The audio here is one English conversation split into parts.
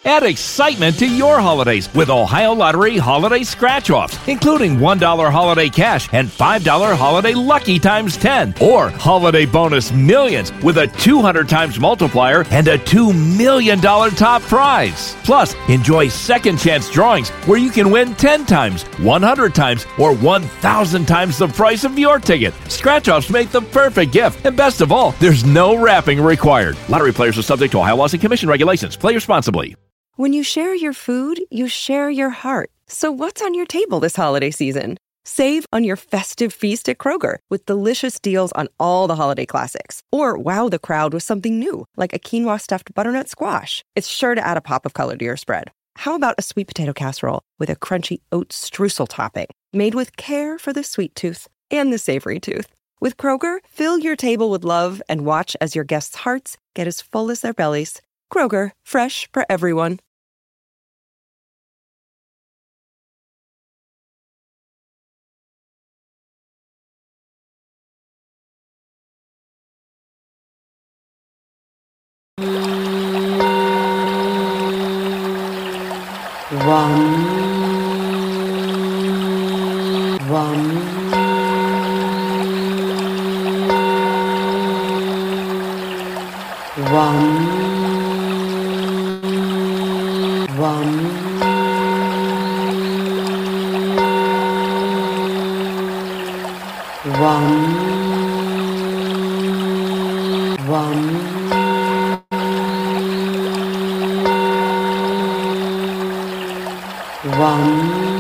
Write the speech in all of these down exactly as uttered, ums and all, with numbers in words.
Add excitement to your holidays with Ohio Lottery Holiday Scratch-Offs, including one dollar holiday cash and five dollar holiday lucky times ten, or holiday bonus millions with a two hundred times multiplier and a two million dollars top prize. Plus, enjoy second chance drawings where you can win ten times, one hundred times, or one thousand times the price of your ticket. Scratch-offs make the perfect gift, and best of all, there's no wrapping required. Lottery players are subject to Ohio laws and commission regulations. Play responsibly. When you share your food, you share your heart. So what's on your table this holiday season? Save on your festive feast at Kroger with delicious deals on all the holiday classics. Or wow the crowd with something new, like a quinoa stuffed butternut squash. It's sure to add a pop of color to your spread. How about a sweet potato casserole with a crunchy oat streusel topping, made with care for the sweet tooth and the savory tooth? With Kroger, fill your table with love and watch as your guests' hearts get as full as their bellies. Kroger, fresh for everyone. One, one, one, one, one, one. One,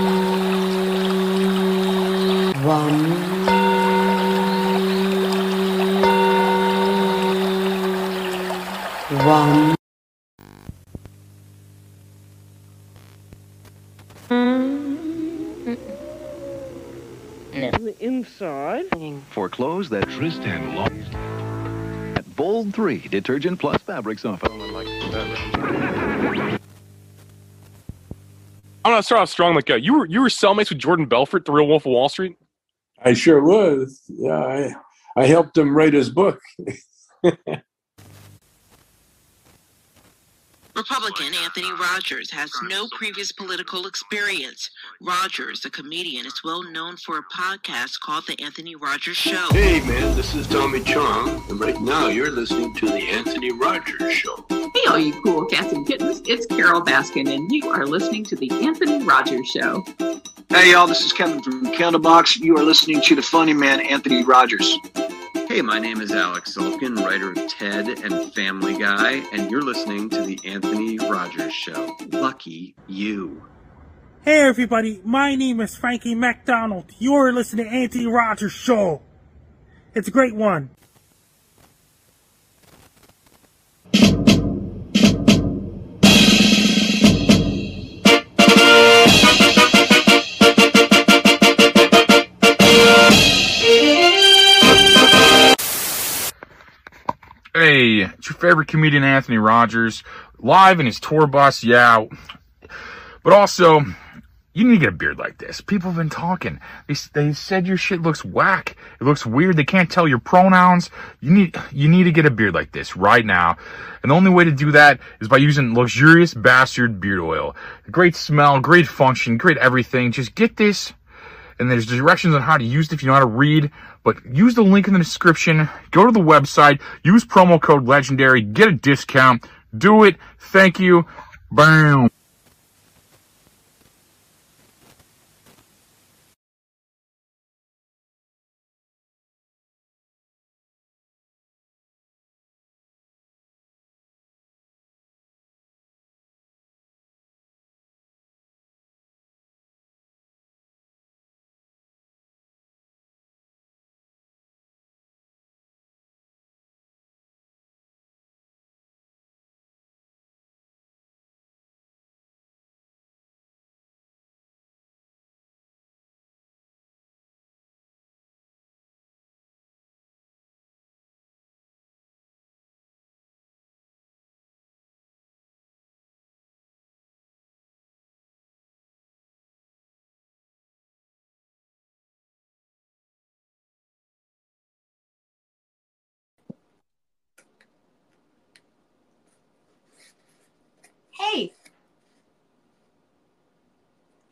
one, one. No. The inside. Foreclose that Tristan Law. At Bold three Detergent Plus Fabric Softener. I'm gonna start off strong. Like uh, you were, you were cellmates with Jordan Belfort, the Real Wolf of Wall Street. I sure was. Yeah, I, I helped him write his book. Republican Anthony Rogers has no previous political experience. Rogers, the comedian, is well known for a podcast called The Anthony Rogers Show. Hey, man, this is Tommy Chong, and right now you're listening to The Anthony Rogers Show. Hey, all you cool cats and kittens, it's Carol Baskin, and you are listening to The Anthony Rogers Show. Hey, y'all, this is Kevin from Candlebox. You are listening to the funny man, Anthony Rogers. Hey, my name is Alex Sulkin, writer of Ted and Family Guy, and you're listening to The Anthony Rogers Show. Lucky you. Hey, everybody. My name is Frankie MacDonald. You're listening to Anthony Rogers Show. It's a great one. Hey, it's your favorite comedian, Anthony Rogers, live in his tour bus, yeah. But also, you need to get a beard like this. People have been talking. They, they said your shit looks whack. It looks weird. They can't tell your pronouns. You need, you need to get a beard like this right now. And the only way to do that is by using Luxurious Bastard Beard Oil. Great smell, great function, great everything. Just get this. And there's directions on how to use it if you know how to read. But use the link in the description. Go to the website. Use promo code LEGENDARY. Get a discount. Do it. Thank you. Bam.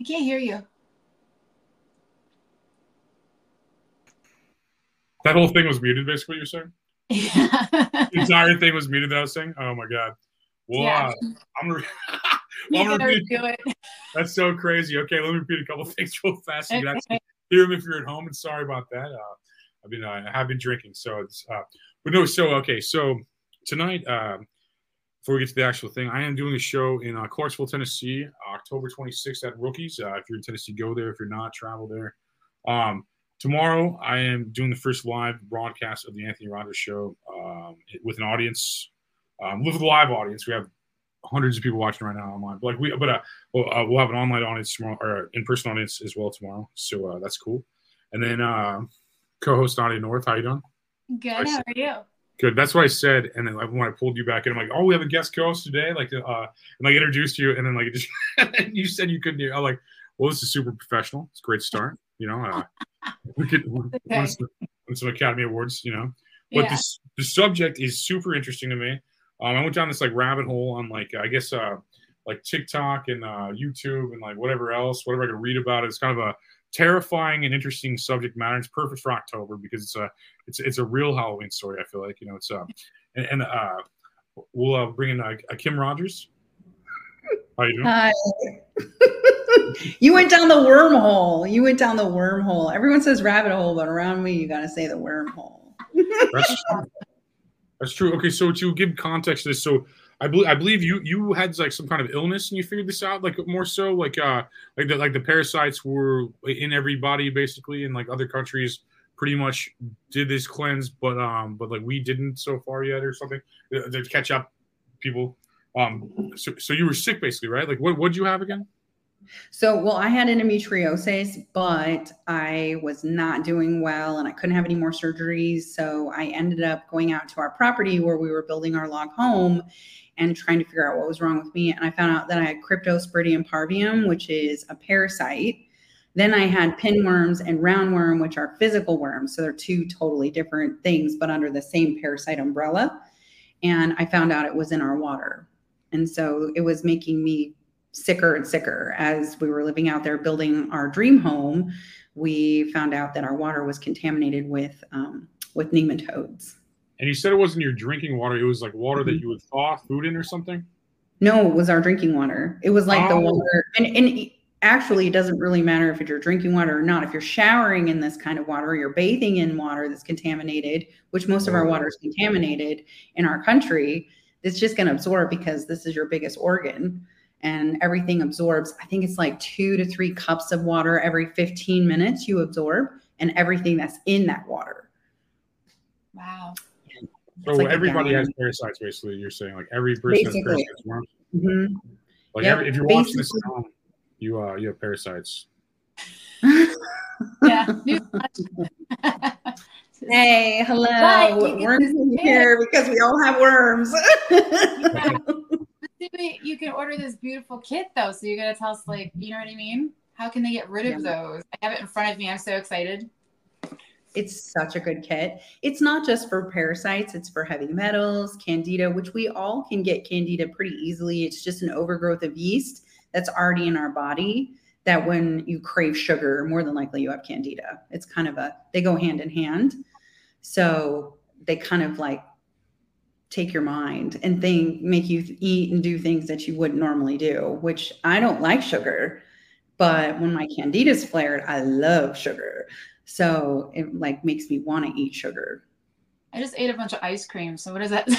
I can't hear you. That whole thing was muted, basically, you're saying? Yeah. The entire thing was muted that I was saying? Oh, my God. Well, yeah. uh, I'm going well, to repeat. Do it. That's so crazy. Okay, let me repeat a couple of things real fast. So you can actually hear them if you're at home, and sorry about that. Uh, I've been, uh, I have been drinking, so it's, uh, but no, so, okay, so tonight, uh, before we get to the actual thing, I am doing a show in uh, Clarksville, Tennessee, October twenty-sixth at Rookies. Uh, if you're in Tennessee, go there. If you're not, travel there. Um, tomorrow, I am doing the first live broadcast of the Anthony Rogers Show um, with an audience, um, with a live audience. We have hundreds of people watching right now online. But like we, but uh, we'll, uh, we'll have an online audience tomorrow, or in-person audience as well tomorrow. So uh, that's cool. And then uh, co-host Nadia North, how you doing? Good. How are you? Good. That's what I said. And then like, when I pulled you back in, I'm like, oh, we have a guest co-host today. Like, uh, and like introduced you, and then like just, and you said you couldn't hear. I'm like, well, this is super professional. It's a great start. You know, uh, we could okay. win, some, win some Academy Awards. You know, but yeah. this the subject is super interesting to me. Um, I went down this like rabbit hole on like I guess uh, like TikTok and uh, YouTube and like whatever else, whatever I could read about it. It's kind of a terrifying and interesting subject matter. It's perfect for October because it's a it's it's a real Halloween story. I feel like you know it's uh and, and uh we'll uh, bring in uh, Kim Rogers. How you doing? Hi. You went down the wormhole. You went down the wormhole. Everyone says rabbit hole, but around me, you got to say the wormhole. That's true. That's true. Okay, so to give context to this, so I believe I believe you you had like some kind of illness and you figured this out, like more so like uh like the like the parasites were in everybody basically, and like other countries pretty much did this cleanse, but um but like we didn't so far yet or something to catch up people. Um, so so you were sick basically, right? Like what what did you have again? So, well, I had endometriosis, but I was not doing well and I couldn't have any more surgeries. So I ended up going out to our property where we were building our log home and trying to figure out what was wrong with me. And I found out that I had Cryptosporidium parvium, which is a parasite. Then I had pinworms and roundworm, which are physical worms. So they're two totally different things, but under the same parasite umbrella. And I found out it was in our water. And so it was making me sicker and sicker as we were living out there building our dream home. We found out that our water was contaminated with um, with nematodes. And you said it wasn't your drinking water; it was like water mm-hmm. that you would thaw food in or something. No, it was our drinking water. It was like oh. the water, and and actually, it doesn't really matter if it's your drinking water or not. If you're showering in this kind of water, you're bathing in water that's contaminated, which most of our water is contaminated in our country. It's just going to absorb because this is your biggest organ. And everything absorbs. I think it's like two to three cups of water every fifteen minutes you absorb, and everything that's in that water. Wow. So like everybody has parasites, basically. You're saying like every person basically. has parasites. Worms. Mm-hmm. Like yep. every, if you're basically. watching this now, you uh you have parasites. Yeah. Hey, hello. Hi, worms in here because we all have worms. You can order this beautiful kit though, so you're gonna tell us, like, you know what I mean? How can they get rid of yeah. those? I have it in front of me. I'm so excited. It's such a good kit. It's not just for parasites, it's for heavy metals, candida, which we all can get candida pretty easily. It's just an overgrowth of yeast that's already in our body that when you crave sugar, more than likely you have candida. It's kind of a, they go hand in hand. So they kind of like take your mind and think, make you eat and do things that you wouldn't normally do, which I don't like sugar, but when my candida's flared, I love sugar. So it like makes me want to eat sugar. I just ate a bunch of ice cream. So what is that?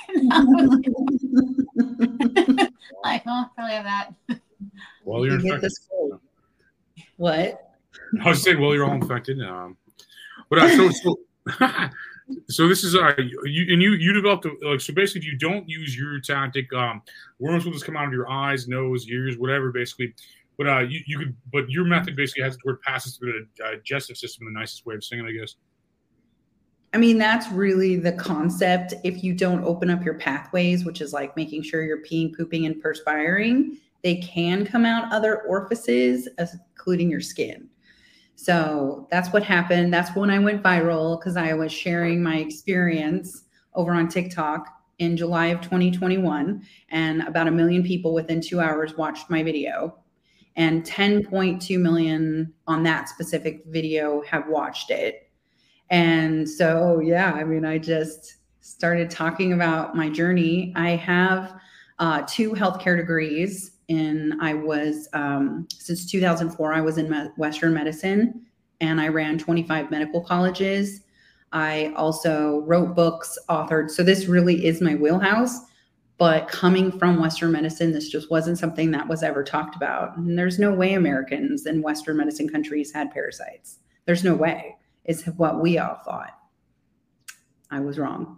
Like, oh, probably have that. Well, you're you infected. What? I was saying, well, you're all infected. Um, but uh, so, so So this is uh you and you you developed a, like so basically if you don't use your tactic, um worms will just come out of your eyes, nose, ears, whatever basically. But uh you, you could but your method basically has where it passes through the digestive system in the nicest way of saying it, I guess. I mean, that's really the concept. If you don't open up your pathways, which is like making sure you're peeing, pooping, and perspiring, they can come out other orifices, including your skin. So that's what happened. That's when I went viral because I was sharing my experience over on TikTok in July of twenty twenty-one. And about a million people within two hours watched my video. and ten point two million on that specific video have watched it. And so, yeah, I mean, I just started talking about my journey. I have uh, two healthcare degrees, and I was, um, since two thousand four, I was in me- Western medicine, and I ran twenty-five medical colleges. I also wrote books, authored. So this really is my wheelhouse. But coming from Western medicine, this just wasn't something that was ever talked about. And there's no way Americans in Western medicine countries had parasites. There's no way. It's what we all thought. I was wrong.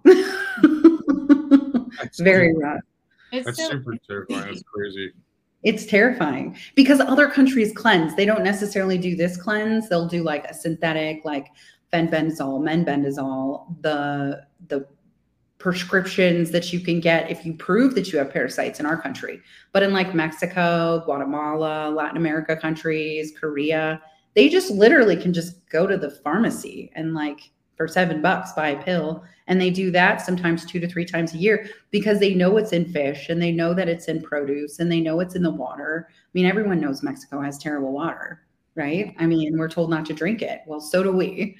It's very wrong. It's That's so- super terrifying. That's crazy. It's terrifying because other countries cleanse. They don't necessarily do this cleanse. They'll do like a synthetic, like fenbendazole, menbendazole, the the prescriptions that you can get if you prove that you have parasites in our country. But in like Mexico, Guatemala, Latin America countries, Korea, they just literally can just go to the pharmacy and like for seven bucks buy a pill. And they do that sometimes two to three times a year because they know it's in fish and they know that it's in produce and they know it's in the water. I mean, everyone knows Mexico has terrible water, right? I mean, we're told not to drink it. Well, so do we.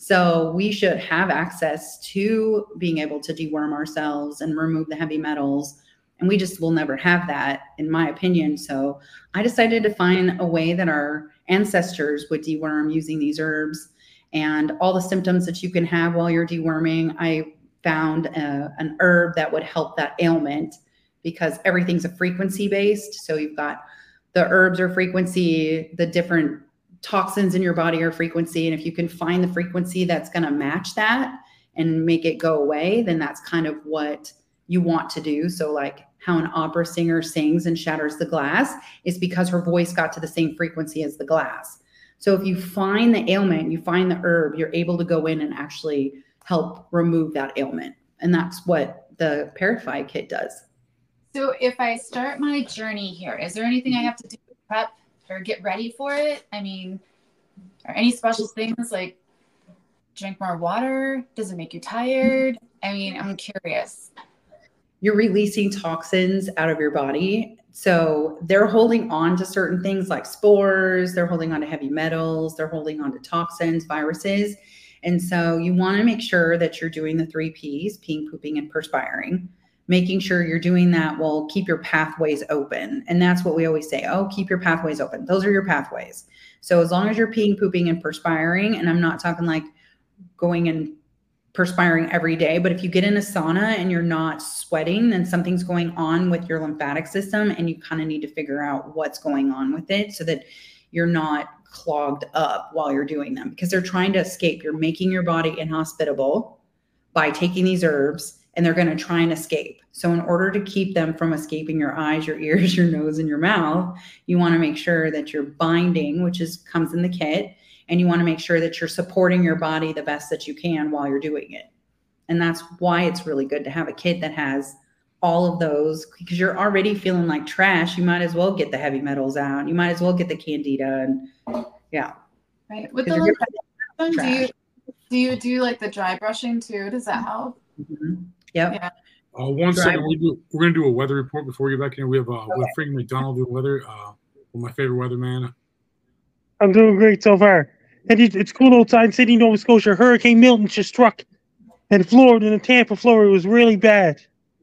So we should have access to being able to deworm ourselves and remove the heavy metals. And we just will never have that, in my opinion. So I decided to find a way that our ancestors would deworm using these herbs and all the symptoms that you can have while you're deworming. I found a, an herb that would help that ailment because everything's a frequency based. So you've got the herbs are frequency, the different toxins in your body are frequency. And if you can find the frequency that's going to match that and make it go away, then that's kind of what you want to do. So like how an opera singer sings and shatters the glass is because her voice got to the same frequency as the glass. So if you find the ailment, you find the herb, you're able to go in and actually help remove that ailment. And that's what the Parify kit does. So if I start my journey here, is there anything I have to do to prep or get ready for it? I mean, are any special things like drink more water? Does it make you tired? I mean, I'm curious. You're releasing toxins out of your body. So they're holding on to certain things like spores, they're holding on to heavy metals, they're holding on to toxins, viruses. And so you want to make sure that you're doing the three P's, peeing, pooping, and perspiring. Making sure you're doing that will keep your pathways open. And that's what we always say. Oh, keep your pathways open. Those are your pathways. So as long as you're peeing, pooping, and perspiring, and I'm not talking like going and perspiring every day, but if you get in a sauna and you're not sweating, then something's going on with your lymphatic system and you kind of need to figure out what's going on with it so that you're not clogged up while you're doing them because they're trying to escape. You're making your body inhospitable by taking these herbs and they're going to try and escape. So in order to keep them from escaping your eyes, your ears, your nose, and your mouth, you want to make sure that you're binding, which is comes in the kit, and you want to make sure that you're supporting your body the best that you can while you're doing it. And that's why it's really good to have a kit that has all of those because you're already feeling like trash. You might as well get the heavy metals out. You might as well get the candida and yeah. Right. With the lymphatic, do you do you do like the dry brushing too? Does that help? Mm-hmm. Yep. Yeah. Uh, one Dry. second, we do, we're going to do a weather report before we get back in. We have uh, Okay. we have Frank McDonald do weather. Uh, my favorite weatherman. I'm doing great so far. And it, it's cool outside in Sydney, Nova Scotia. Hurricane Milton just struck in Florida, in Tampa, Florida. It was really bad.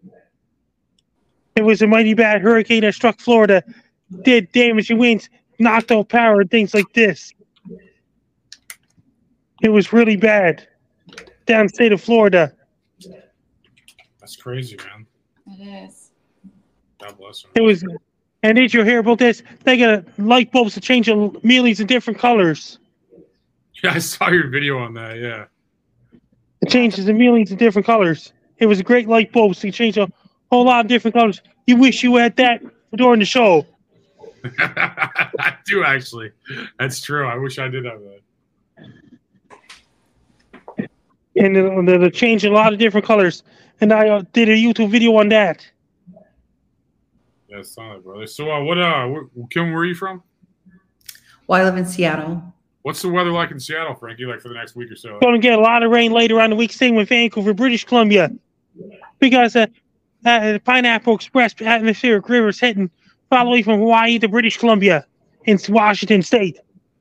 It was a mighty bad hurricane that struck Florida, did damaging winds, knocked out power, and things like this. It was really bad down in the state of Florida. That's crazy, man. It is. God bless him. It was, and did you hear about this? They got light bulbs to change the mealies in different colors. Yeah, I saw your video on that. Yeah. It changes the mealies in different colors. It was a great light bulb, so you change a whole lot of different colors. You wish you had that during the show. I do actually. That's true. I wish I did have that. And they'll, they'll change a lot of different colors. And I uh, did a YouTube video on that. Yeah, it's solid, brother. So, uh, what, uh, wh- Kim, where are you from? Well, I live in Seattle. What's the weather like in Seattle, Frankie, like for the next week or so? Going to get a lot of rain later on the week, same with Vancouver, British Columbia. Because uh, uh, the Pineapple Express atmospheric river is heading all the way from Hawaii to British Columbia. in Washington State.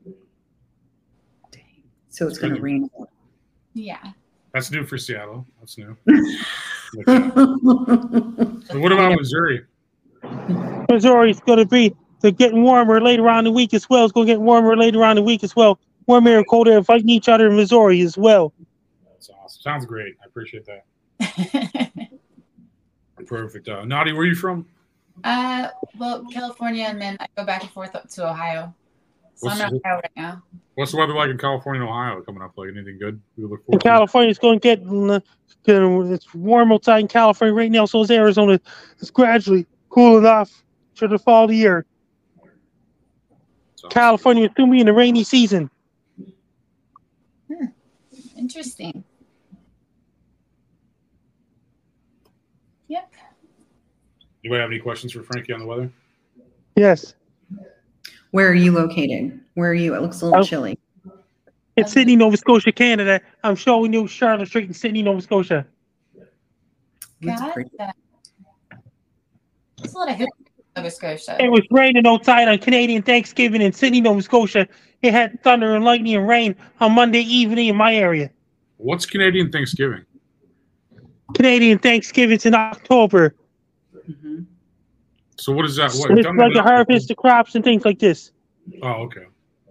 So it's going to rain. Yeah. That's new for Seattle. That's new. So what about Missouri? Missouri's going to be, they're getting warmer later on in the week as well. It's going to get warmer later on in the week as well. Warm air, cold air fighting each other in Missouri as well. That's awesome. Sounds great. I appreciate that. Perfect. Uh, Nadi, where are you from? Uh, well, California, and then I go back and forth up to Ohio. So What's I'm in the- Ohio right now. What's the weather like in California and Ohio coming up? Like anything good? We look In forward to? California, it's going to get, uh, it's warm outside in California right now, so is Arizona. It's gradually cooling off to the fall of the year. California is going to be in the rainy season. Hmm. Interesting. Yep. Anybody have any questions for Frankie on the weather? Yes. Where are you located? Where are you? It looks a little Oh. chilly. It's Sydney, Nova Scotia, Canada. I'm showing you Charlotte Street in Sydney, Nova Scotia. Got that. That's a lot of hills in Nova Scotia. It was raining outside on Canadian Thanksgiving in Sydney, Nova Scotia. It had thunder and lightning and rain on Monday evening in my area. What's Canadian Thanksgiving? Canadian Thanksgiving's in October. So what is that? What, It's tell me like a about- harvest of crops and things like this. Oh, okay.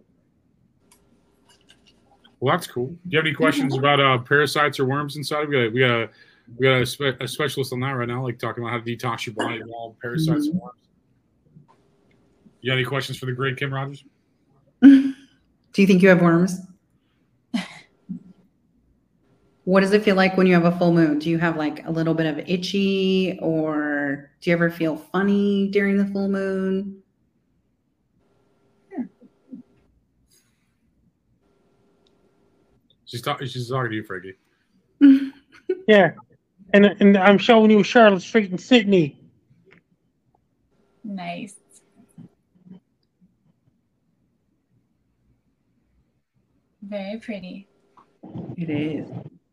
Well, that's cool. Do you have any questions about uh, parasites or worms inside? We got we got a, we got a, spe- a specialist on that right now, like talking about how to detox your body of all parasites and worms. You got any questions for the great Kim Rogers? Do you think you have worms? What does it feel like when you have a full moon? Do you have like a little bit of itchy, or do you ever feel funny during the full moon? She's talking. She's talking to you, Frankie. Yeah. And, and I'm showing you Charlotte Street in Sydney. Nice. Very pretty. It is.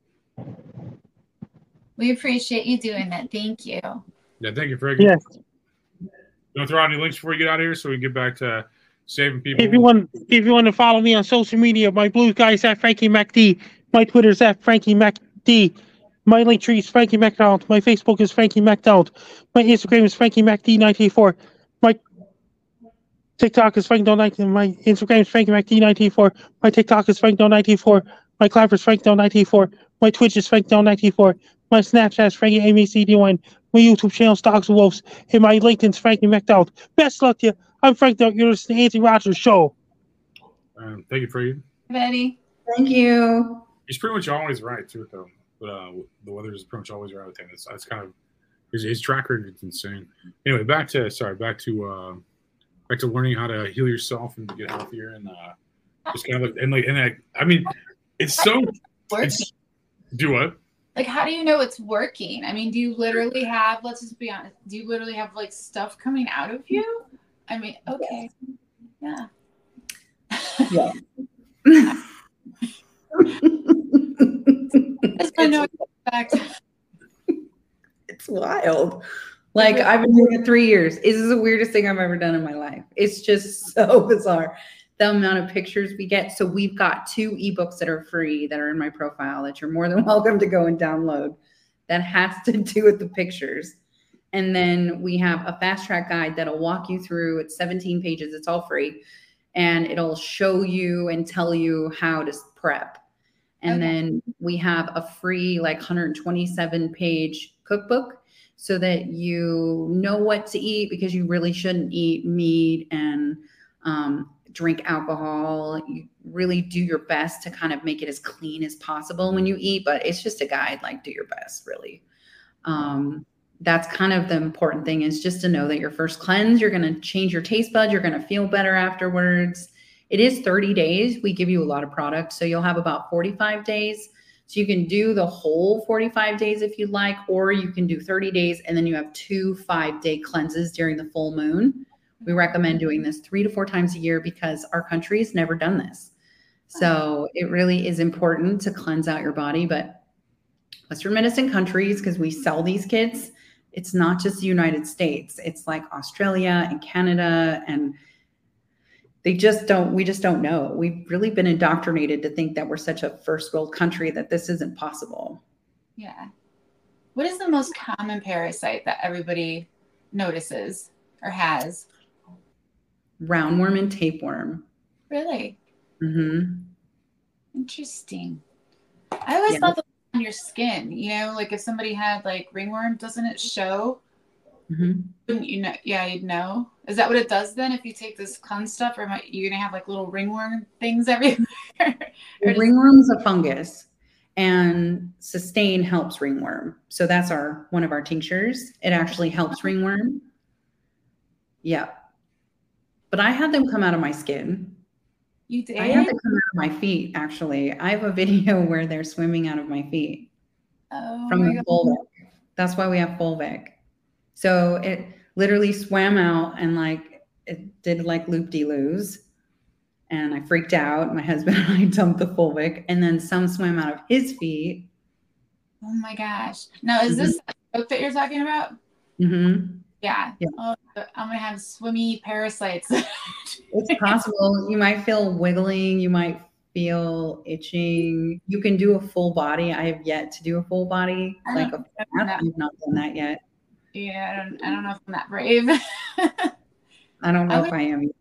We appreciate you doing that. Thank you. Yeah, thank you, Frankie. Yes. You want to throw out any links before you get out of here, so we can get back to saving people? If you want, if you want to follow me on social media, my blue guy is at Frankie MacD. My Twitter is at Frankie MacD. My link tree is Frankie MacDonald. My Facebook is Frankie MacDonald. My Instagram is Frankie MacD ninety-four. My TikTok is Frankie ninety-four. My Instagram is Frankie MacD ninety-four. My TikTok is Frankie ninety-four. My Clapper is Frankie ninety-four. My Twitch is Frankie ninety-four. My Snapchat is Frankie M A C D one. My YouTube channel is Dogs and Wolves. And my LinkedIn is Frankie MacDonald. Best luck to you. I'm Frank Dog. You're listening to the Anthony Rogers Show. Um, thank you, Frankie. Betty. Thank you. He's pretty much always right too, though. But uh, the weather is pretty much always right with him. It's, it's kind of his, his track record is insane. Anyway, back to sorry, back to uh, back to learning how to heal yourself and get healthier, and uh, just kind of like, and like and I, I mean, it's so. It's, do what? Like, how do you know it's working? I mean, do you literally have, let's just be honest, do you literally have like stuff coming out of you? I mean, okay. Yeah. Yeah. I know fact. It's wild. Like, I've been doing it three years. This is the weirdest thing I've ever done in my life. It's just so bizarre. The amount of pictures we get. So we've got two ebooks that are free that are in my profile that you're more than welcome to go and download. That has to do with the pictures. And then we have a fast track guide that'll walk you through. It's seventeen pages. It's all free. And it'll show you and tell you how to prep. And Okay. then we have a free like one hundred twenty-seven page cookbook so that you know what to eat, because you really shouldn't eat meat and um, drink alcohol. You really do your best to kind of make it as clean as possible when you eat, but it's just a guide, like do your best, really. Um, that's kind of the important thing, is just to know that your first cleanse, you're going to change your taste buds. You're going to feel better afterwards. It is thirty days. We give you a lot of product. So you'll have about forty-five days. So you can do the whole forty-five days if you'd like, or you can do thirty days. And then you have two five day cleanses during the full moon. We recommend doing this three to four times a year because our country has never done this. So it really is important to cleanse out your body. But Western medicine countries, because we sell these kits, it's not just the United States. It's like Australia and Canada and They just don't, we just don't know. We've really been indoctrinated to think that we're such a first world country that this isn't possible. Yeah. What is the most common parasite that everybody notices or has? Roundworm and tapeworm. Really? Mm-hmm. Interesting. I always Yeah. thought that was on your skin, you know, like if somebody had like ringworm, doesn't it show? Mm-hmm. Wouldn't you know? Yeah, you'd know. Is that what it does then? If you take this clean stuff, or am you gonna have like little ringworm things everywhere? Well, ringworm's a fungus, and Sustain helps ringworm. So that's our one of our tinctures. It actually helps ringworm. Yeah. But I had them come out of my skin. You did? I had them come out of my feet, actually. I have a video where they're swimming out of my feet. Oh, From my the God. Volvic. That's why we have Volvic. So it literally swam out and like it did like loop-de-loos. And I freaked out. My husband and I dumped the Volvic, and then some swam out of his feet. Oh my gosh. Now, is this a book that you're talking about? Mm-hmm. Yeah. Yeah. Oh, I'm going to have swimmy parasites. It's possible. You might feel wiggling. You might feel itching. You can do a full body. I have yet to do a full body. I Like don't- a bath. I've not done that yet. Yeah, I don't, I don't know if I'm that brave. I don't know I if would- I am.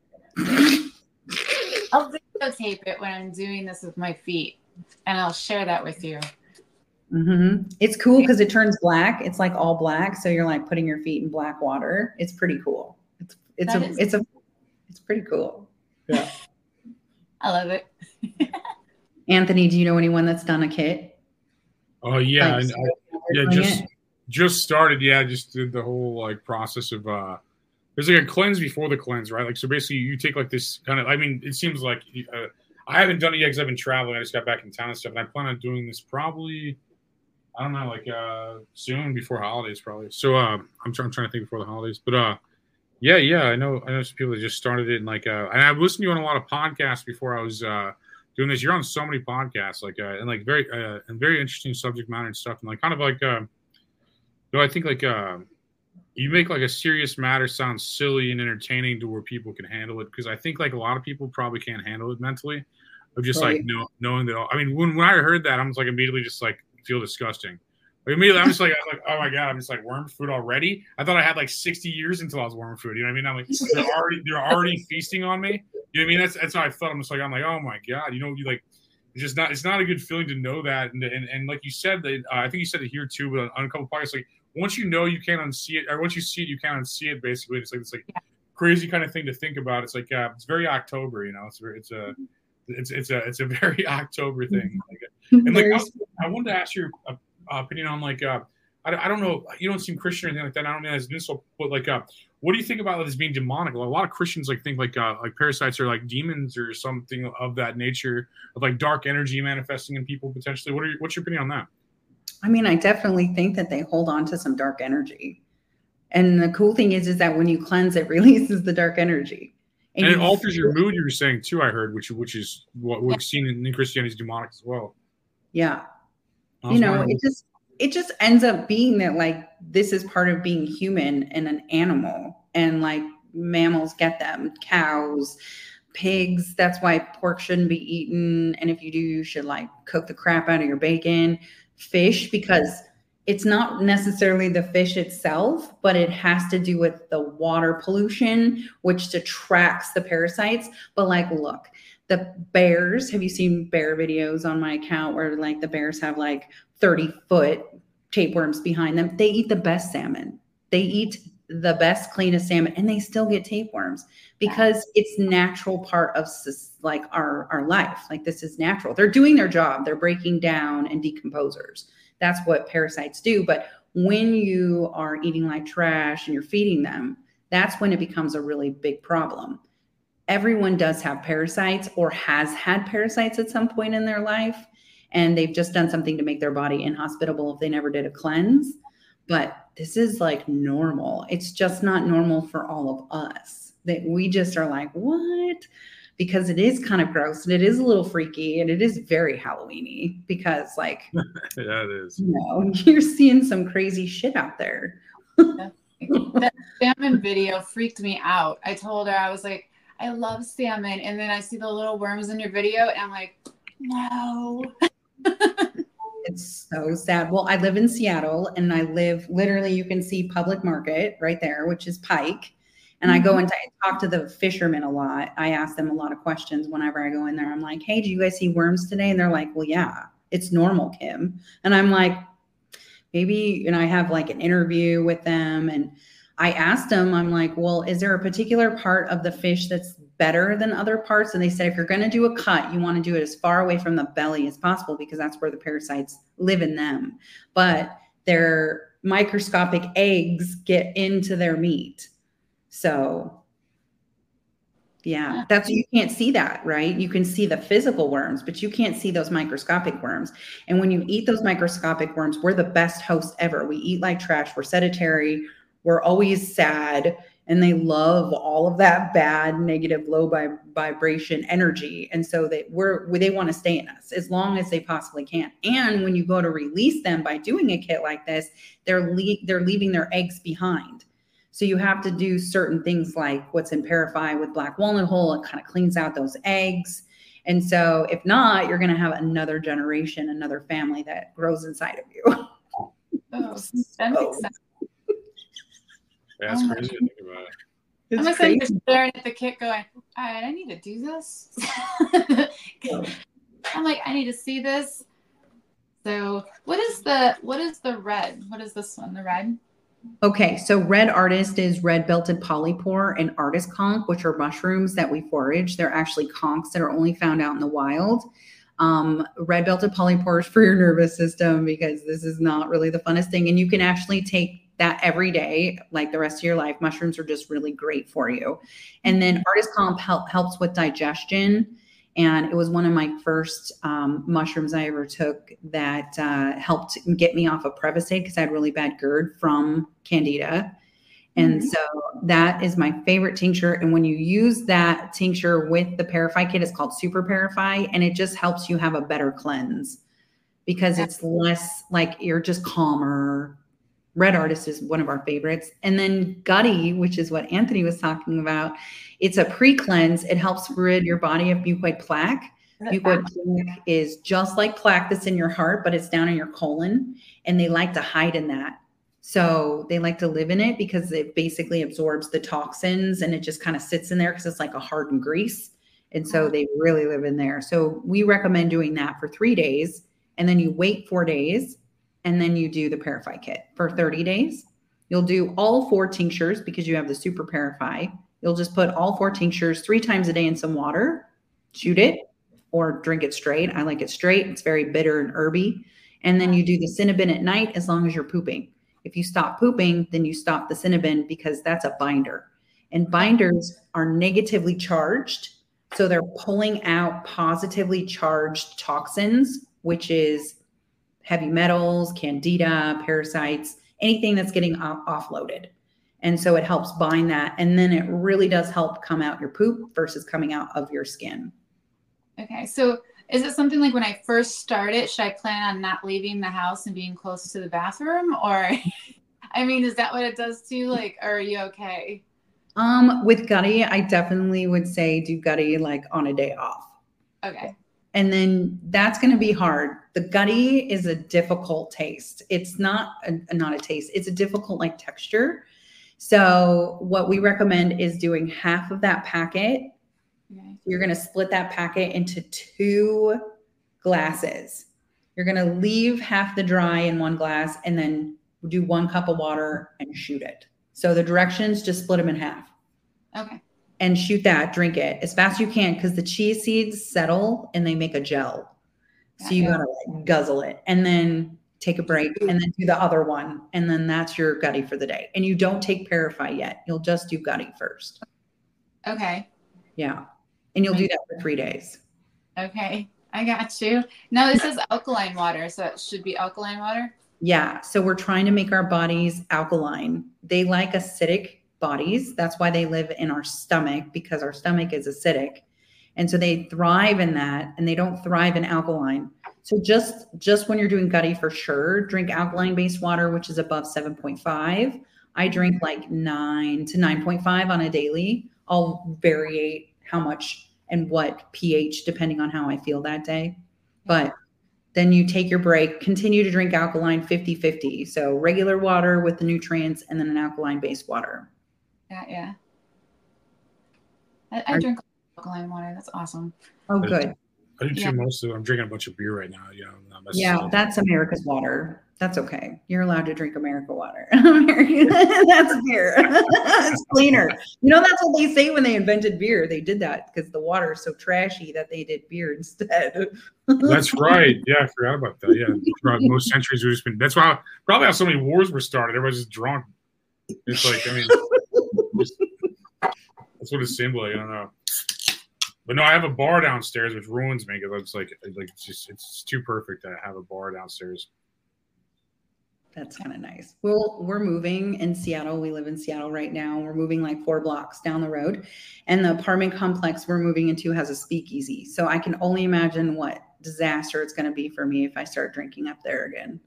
I'll videotape it when I'm doing this with my feet, and I'll share that with you. Mm-hmm. It's cool because it turns black. It's like all black. So you're like putting your feet in black water. It's pretty cool. It's it's That a is- it's a it's pretty cool. Yeah. I love it. Anthony, do you know anyone that's done a kit? Oh yeah, Like, and I, yeah, doing just it? just started. Yeah, just did the whole like process of uh, there's like a cleanse before the cleanse, right? Like so, basically, you take like this kind of. I mean, it seems like uh, I haven't done it yet because I've been traveling. I just got back in town and stuff, and I plan on doing this probably. I don't know, like uh, soon before holidays, probably. So uh, I'm trying, I'm trying to think before the holidays, but uh, yeah, yeah, I know, I know some people that just started it, and like, uh, and I've listened to you on a lot of podcasts before I was uh, doing this. You're on so many podcasts, like, uh, and like very, uh, and very interesting subject matter and stuff, and like, kind of like, uh, no, I think like, uh, you make like a serious matter sound silly and entertaining to where people can handle it, because I think like a lot of people probably can't handle it mentally, of just Right. like know, knowing that. I mean, when when I heard that, I was like immediately just like feel disgusting. Like immediately, I'm just like, I'm like, oh my god, I'm just like worm food already. I thought I had like sixty years until I was worm food. You know what I mean? I'm like, they're already they're already feasting on me. You know what I mean? That's that's how I felt. I'm just like, I'm like, oh my god, you know, you like, it's just not it's not a good feeling to know that. And and, and like you said, that uh, I think you said it here too, but on, on a couple podcasts, like once you know you can't unsee it, or once you see it, you can't unsee it. Basically, it's like it's like crazy kind of thing to think about. It's like uh, it's very October, you know. It's very, it's a it's it's a it's a very October thing. Like, and like I, I wanted to ask your uh, opinion on like uh, I, I don't know, you don't seem Christian or anything like that. I don't mean as an insult, but like uh, what do you think about this being demonic? A lot of Christians like think like uh, like parasites are like demons or something of that nature, of like dark energy manifesting in people potentially. What are your, what's your opinion on that? I mean, I definitely think that they hold on to some dark energy. And the cool thing is, is that when you cleanse, it releases the dark energy. And, it you alters your mood. You were saying too, I heard, which which is what we've seen in, in Christianity is demonic as well. Yeah. I You was know, wondering- it just it just ends up being that like this is part of being human and an animal, and like mammals get them, cows, pigs. That's why pork shouldn't be eaten, and if you do, you should like cook the crap out of your bacon. Fish, because it's not necessarily the fish itself, but it has to do with the water pollution, which detracts the parasites. But like, look, the bears, have you seen bear videos on my account where like the bears have like thirty foot tapeworms behind them? They eat the best salmon. They eat the best, cleanest salmon, and they still get tapeworms because it's natural part of sus- like our, our life. Like this is natural. They're doing their job. They're breaking down and decomposers. That's what parasites do. But when you are eating like trash and you're feeding them, that's when it becomes a really big problem. Everyone does have parasites or has had parasites at some point in their life, and they've just done something to make their body inhospitable if they never did a cleanse. But this is like normal. It's just not normal for all of us. That we just are like, what? Because it is kind of gross and it is a little freaky and it is very Halloween-y because like, yeah, it is. you know, you're seeing some crazy shit out there. That salmon video freaked me out. I told her, I was like, I love salmon. And then I see the little worms in your video and I'm like, no. It's so sad. Well, I live in Seattle and I live literally, you can see Public Market right there, which is Pike. And I go and I talk to the fishermen a lot. I ask them a lot of questions whenever I go in there. I'm like, hey, do you guys see worms today? And they're like, well, yeah, it's normal, Kim. And I'm like, maybe, and I have like an interview with them. And I asked them, I'm like, well, is there a particular part of the fish that's better than other parts? And they said, if you're going to do a cut, you want to do it as far away from the belly as possible because that's where the parasites live in them. But their microscopic eggs get into their meat. So yeah, that's, you can't see that, right? You can see the physical worms, but you can't see those microscopic worms. And when you eat those microscopic worms, we're the best hosts ever. We eat like trash. We're sedentary. We're always sad. And they love all of that bad, negative, low vibration energy. And so they we're, they want to stay in us as long as they possibly can. And when you go to release them by doing a kit like this, they're, le- they're leaving their eggs behind. So you have to do certain things like what's in Parify with Black Walnut Hull. It kind of cleans out those eggs. And so if not, you're going to have another generation, another family that grows inside of you. Oh, that makes sense. That's Oh crazy to think about it. It's I'm like crazy. you're staring at the kit going, all right, I need to do this. I'm like, I need to see this. So what is the, what is the red? What is this one? The red? Okay, so red artist is red belted polypore and artist conch, which are mushrooms that we forage. They're actually conchs that are only found out in the wild. Um, red belted polypore is for your nervous system because this is not really the funnest thing. And you can actually take that every day, like the rest of your life. Mushrooms are just really great for you. And then artist conch help, helps with digestion. And it was one of my first um, mushrooms I ever took that uh, helped get me off of Prevacid because I had really bad GERD from Candida. And mm-hmm. so that is my favorite tincture. And when you use that tincture with the Parify kit, it's called Super Parify, and it just helps you have a better cleanse because it's less like you're just calmer. Red Artist is one of our favorites. And then Gutty, which is what Anthony was talking about. It's a pre-cleanse. It helps rid your body of mucoid plaque. Mucoid plaque is just like plaque that's in your heart, but it's down in your colon. And they like to hide in that. So they like to live in it because it basically absorbs the toxins and it just kind of sits in there because it's like a hardened grease. And so they really live in there. So we recommend doing that for three days. And then you wait four days. And then you do the Parify kit for thirty days. You'll do all four tinctures because you have the Super Parify. You'll just put all four tinctures three times a day in some water, shoot it, or drink it straight. I like it straight. It's very bitter and herby. And then you do the Cinnabon at night as long as you're pooping. If you stop pooping, then you stop the Cinnabon because that's a binder. And binders are negatively charged. So they're pulling out positively charged toxins, which is heavy metals, candida, parasites, anything that's getting off- offloaded. And so it helps bind that. And then it really does help come out your poop versus coming out of your skin. Okay. So is it something like when I first started, should I plan on not leaving the house and being close to the bathroom? Or, I mean, is that what it does too? Like, are you okay? Um, with Gutty, I definitely would say do Gutty like on a day off. Okay. And then that's going to be hard. The Gutty is a difficult taste. It's not a, not a taste. It's a difficult like texture. So what we recommend is doing half of that packet. Okay. You're going to split that packet into two glasses. You're going to leave half the dry in one glass and then do one cup of water and shoot it. So the directions, just split them in half. Okay. And shoot that, drink it as fast as you can because the chia seeds settle and they make a gel. So you gotta like guzzle it and then take a break and then do the other one. And then that's your Gutty for the day. And you don't take Parify yet. You'll just do Gutty first. Okay. Yeah. And you'll do that for three days. Okay. I got you. No, this is alkaline water. So it should be alkaline water. Yeah. So we're trying to make our bodies alkaline. They like acidic bodies. That's why they live in our stomach because our stomach is acidic. And so they thrive in that and they don't thrive in alkaline. So just, just when you're doing Gutty for sure, drink alkaline based water, which is above seven point five. I drink like nine to nine point five on a daily. I'll variate how much and what pH, depending on how I feel that day. But then you take your break, continue to drink alkaline fifty fifty. So regular water with the nutrients and then an alkaline based water. Yeah, yeah. I, I drink alkaline water. That's awesome. Oh, good. I do too. Yeah. Mostly, I'm drinking a bunch of beer right now. You know, not Yeah, necessarily- that's America's water. That's okay. You're allowed to drink America water. That's beer. It's cleaner. You know, that's what they say when they invented beer. They did that because the water is so trashy that they did beer instead. That's right. Yeah, I forgot about that. Yeah, throughout most centuries we've just been. That's why probably how so many wars were started. Everybody's just drunk. It's like I mean, just, that's what it seemed like. I don't know. But no, I have a bar downstairs, which ruins me because it's like, like it's just it's too perfect to have a bar downstairs. That's kind of nice. Well, we're moving in Seattle. We live in Seattle right now. We're moving like four blocks down the road. And the apartment complex we're moving into has a speakeasy. So I can only imagine what disaster it's going to be for me if I start drinking up there again.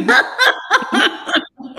Yeah,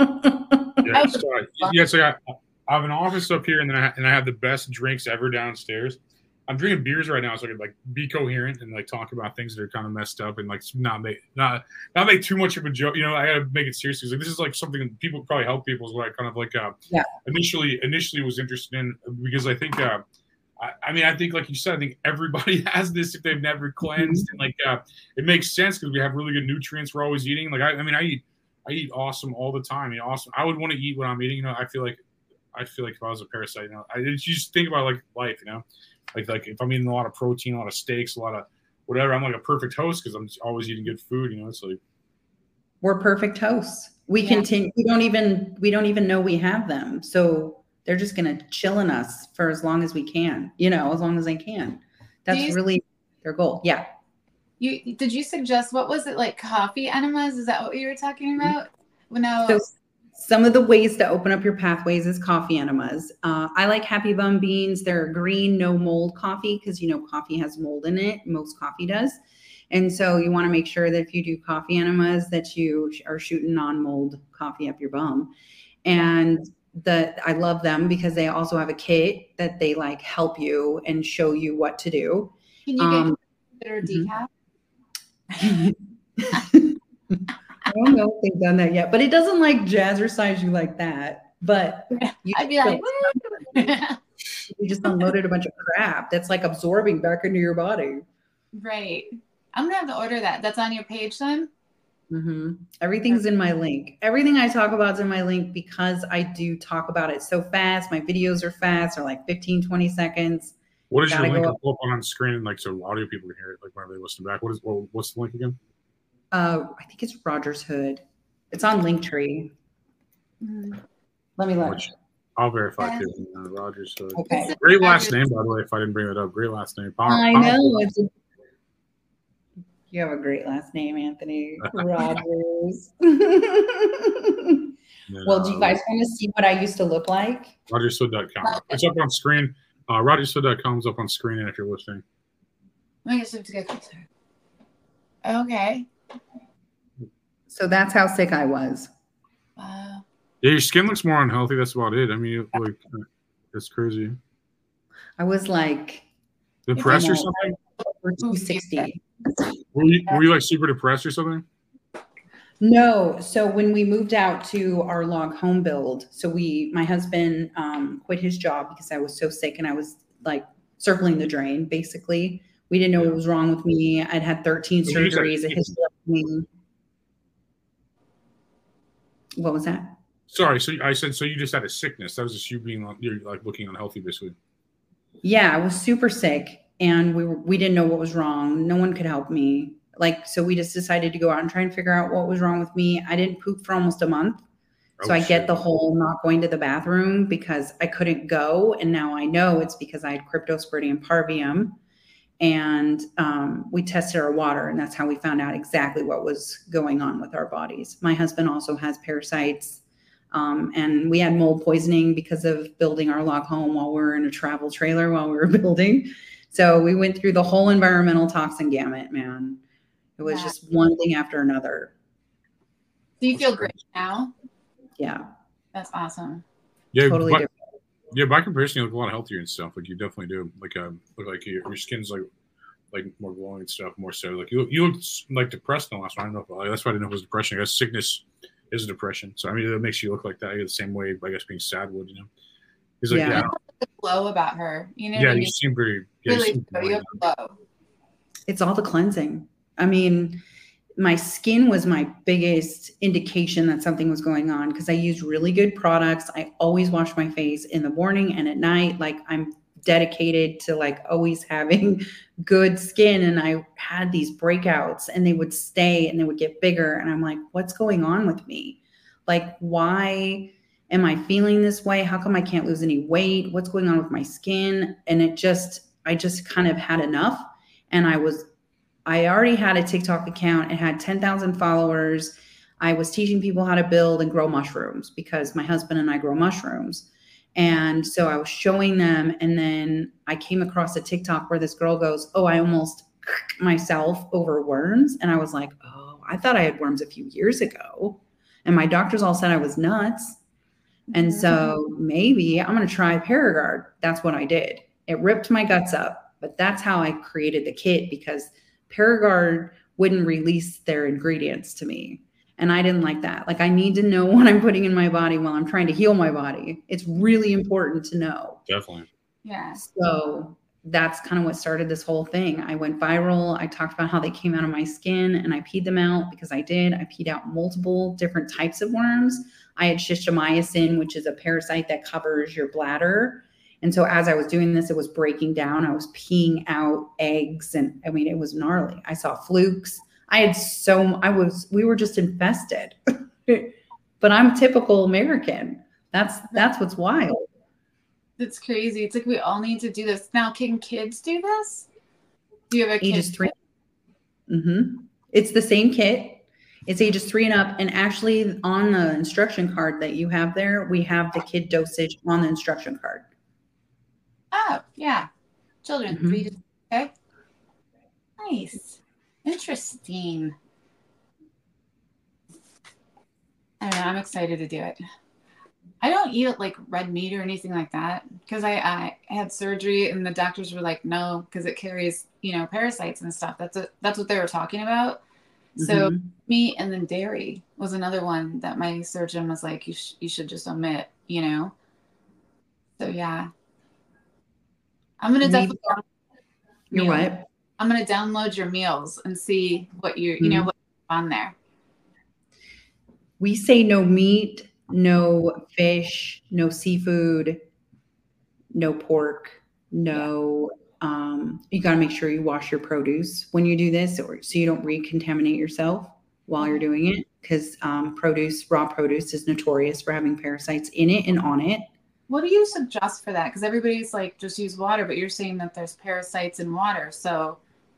so I, yeah, so I, I have an office up here, and then I, and I have the best drinks ever downstairs. I'm drinking beers right now, so I can like be coherent and like talk about things that are kind of messed up and like not make not not make too much of a joke. You know, I gotta make it serious because like, this is like something that people probably help people. Is what I kind of like uh, yeah. initially initially was interested in because I think uh, I, I mean I think like you said, I think everybody has this if they've never cleansed and like uh, it makes sense because we have really good nutrients we're always eating. Like I, I mean I eat I eat awesome all the time. You know, awesome. I would want to eat what I'm eating. You know, I feel like I feel like if I was a parasite, you know, I you just think about like life, you know. Like, like if I'm eating a lot of protein, a lot of steaks, a lot of whatever, I'm like a perfect host because I'm always eating good food. You know, it's like we're perfect hosts. We Yeah. continue. We don't even we don't even know we have them. So they're just gonna chill in us for as long as we can. You know, as long as they can. That's you- really their goal. Yeah. You did you suggest what was it like coffee enemas? Is that what you were talking about? Well, no. So some of the ways to open up your pathways is coffee enemas. Uh, I like Happy Bum beans. They're green, no mold coffee because, you know, coffee has mold in it. Most coffee does. And so you want to make sure that if you do coffee enemas that you are shooting non-mold coffee up your bum. And the I love them because they also have a kit that they like help you and show you what to do. Can you Um, get bitter decaf? I don't know if they've done that yet, but it doesn't like jazzercise you like that. But you, I'd be like, you just unloaded a bunch of crap that's like absorbing back into your body. right. I'm gonna have to order that. That's on your page then? Mm-hmm. Everything's in my link. Everything I talk about is in my link because I do talk about it so fast. My videos are fast. They're like fifteen, twenty seconds. what is your Gotta link? go I'll pull up on screen, like so audio people can hear it, like whenever they listen back. What is what, what's the link again? Uh, I think it's Rogers Hood. It's on Linktree. Mm-hmm. Let me look. Which I'll verify too. Uh, Rogers. So. Okay. Great last name, by the way. If I didn't bring that up, great last name. Power, I powerful. know. It's a, you have a great last name, Anthony Rogers. Well, do you guys want to see what I used to look like? Rogers Hood dot com. It's up on screen. Uh, Rogers Hood dot com is up on screen, and if you're listening. I guess I have to get closer. Okay. So that's how sick I was. Wow. Yeah, your skin looks more unhealthy. That's about it. I mean, you- like, it's crazy. I was like Depressed or know, something? over two sixty. Were you, were you like super depressed or something? No. So when we moved out to our log home build, so we, my husband um, quit his job because I was so sick and I was like circling the drain, basically. We didn't know what was wrong with me. I'd had thirteen So you just had surgeries, a hysterectomy. What was that? Sorry, so I said so you just had a sickness. That was just you being on- you're like looking unhealthy, basically. Yeah, I was super sick and we were, we didn't know what was wrong. No one could help me. Like, so we just decided to go out and try and figure out what was wrong with me. I didn't poop for almost a month. So Oh, I shit. get the whole not going to the bathroom because I couldn't go. And now I know it's because I had cryptosporidium parvium. And um, we tested our water, and that's how we found out exactly what was going on with our bodies. My husband also has parasites. Um, and we had mold poisoning because of building our log home while we were in a travel trailer while we were building. So we went through the whole environmental toxin gamut, man. It was Yeah. just one thing after another. Do you feel great now? Yeah. That's awesome. Yeah, Totally but different. Yeah, by comparison, you look a lot healthier and stuff. Like you definitely do. Like uh, look like your, your skin's like like more glowing and stuff. More so, like you look, you look like depressed in the last one. I don't know. If, that's why I didn't know if it was depression. I guess sickness is a depression. So I mean, it makes you look like that. You're the same way. I guess being sad would, you know. He's like, yeah. yeah. The glow about her, you know. Yeah, what I you mean? seem very. Yeah, really, seem you have a glow. It's all the cleansing. I mean, my skin was my biggest indication that something was going on because I used really good products. I always wash my face in the morning and at night. Like I'm dedicated to like always having good skin. And I had these breakouts and they would stay and they would get bigger. And I'm like, what's going on with me? Like, why am I feeling this way? How come I can't lose any weight? What's going on with my skin? And it just, I just kind of had enough. And I was I already had a TikTok account. It had ten thousand followers. I was teaching people how to build and grow mushrooms because my husband and I grow mushrooms. And so I was showing them. And then I came across a TikTok where this girl goes, oh, I almost myself over worms. And I was like, oh, I thought I had worms a few years ago. And my doctors all said I was nuts. And so maybe I'm going to try Paragard. That's what I did. It ripped my guts up. But that's how I created the kit because Paragard wouldn't release their ingredients to me. And I didn't like that. Like I need to know what I'm putting in my body while I'm trying to heal my body. It's really important to know. Definitely. Yeah. So that's kind of what started this whole thing. I went viral. I talked about how they came out of my skin and I peed them out because I did. I peed out multiple different types of worms. I had schistomiasin, which is a parasite that covers your bladder. And so as I was doing this, it was breaking down. I was peeing out eggs. And I mean, it was gnarly. I saw flukes. I had so, I was, we were just infested, but I'm typical American. That's, that's what's wild. It's crazy. It's like, we all need to do this. Now, can kids do this? Do you have a kid? Ages three. Mm-hmm. It's the same kit. It's ages three and up. And actually on the instruction card that you have there, we have the kid dosage on the instruction card. Oh, yeah. Children, Mm-hmm. three to okay. Nice. Interesting. I don't know. I'm excited to do it. I don't eat like red meat or anything like that because I, I had surgery and the doctors were like, no, because it carries, you know, parasites and stuff. That's a, that's what they were talking about. So Mm-hmm. meat and then dairy was another one that my surgeon was like, you, sh- you should just omit, you know? So yeah. I'm going to definitely, You're what? I'm going to download your meals and see what you, you know, Mhm. what's on there. We say no meat, no fish, no seafood, no pork, no, um, you got to make sure you wash your produce when you do this or so you don't recontaminate yourself while you're doing it. Cause, um, produce, raw produce is notorious for having parasites in it and on it. What do you suggest for that? Because everybody's like, just use water, but you're saying that there's parasites in water. So,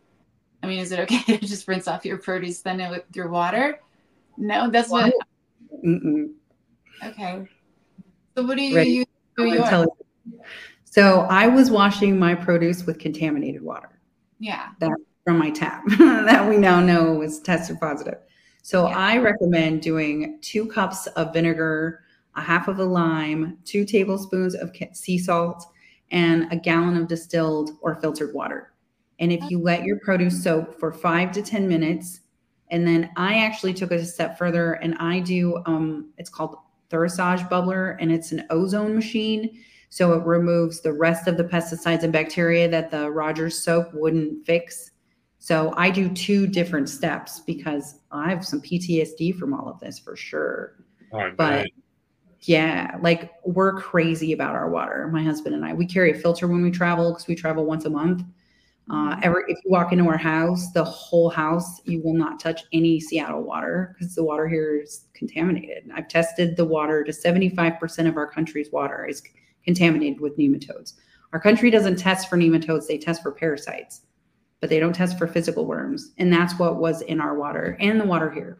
I mean, is it okay to just rinse off your produce then with your water? No, that's what. Mm-mm. Okay. So what do you Ready? use for I'm gonna yours? tell you. So I was washing my produce with contaminated water. Yeah. That from my tap that we now know was tested positive. So Yeah. I recommend doing two cups of vinegar, a half of a lime, two tablespoons of ca- sea salt, and a gallon of distilled or filtered water. And if you let your produce soak for five to ten minutes, and then I actually took it a step further and I do, um, it's called Thurisage Bubbler, and it's an ozone machine. So it removes the rest of the pesticides and bacteria that the Rogers soap wouldn't fix. So I do two different steps because I have some P T S D from all of this for sure. Oh, But yeah, like we're crazy about our water. My husband and I, we carry a filter when we travel because we travel once a month. Uh, every if you walk into our house, the whole house, you will not touch any Seattle water because the water here is contaminated. I've tested the water to seventy-five percent of our country's water is contaminated with nematodes. Our country doesn't test for nematodes, they test for parasites, but they don't test for physical worms. And that's what was in our water and the water here.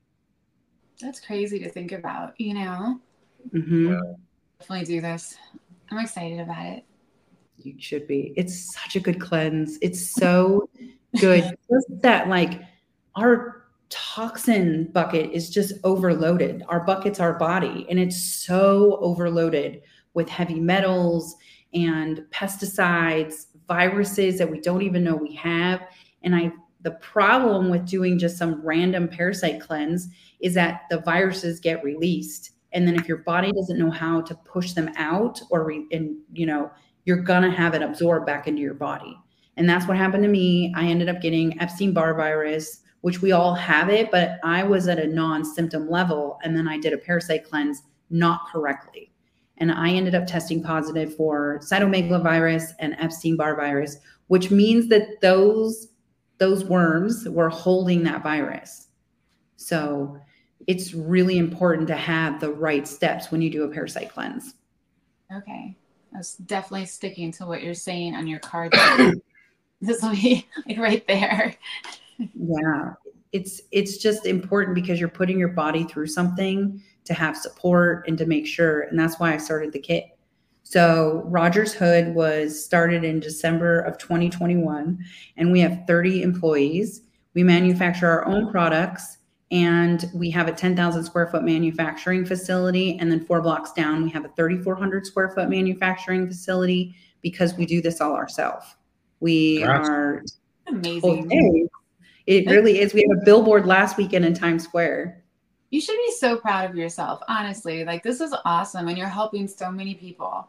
That's crazy to think about, you know? Mm-hmm. Definitely do this. I'm excited about it. You should be. It's such a good cleanse. It's so good. Just that like our toxin bucket is just overloaded. Our bucket's our body, and it's so overloaded with heavy metals and pesticides, viruses that we don't even know we have. And I, the problem with doing just some random parasite cleanse is that the viruses get released. And then if your body doesn't know how to push them out or, re, and you know, you're going to have it absorb back into your body. And that's what happened to me. I ended up getting Epstein-Barr virus, which we all have it, but I was at a non-symptom level. And then I did a parasite cleanse not correctly. And I ended up testing positive for cytomegalovirus and Epstein-Barr virus, which means that those, those worms were holding that virus. So it's really important to have the right steps when you do a parasite cleanse. Okay. That's definitely sticking to what you're saying on your card. This will be like right there. Yeah. It's, it's just important because you're putting your body through something to have support and to make sure. And that's why I started the kit. So Rogers Hood was started in December of twenty twenty-one, and we have thirty employees. We manufacture our own products, and we have a ten thousand square foot manufacturing facility. And then four blocks down, we have a thirty-four hundred square foot manufacturing facility because we do this all ourselves. We That's are amazing. Okay. It really is. We had a billboard last weekend in Times Square. You should be so proud of yourself, honestly. Like, this is awesome, and you're helping so many people.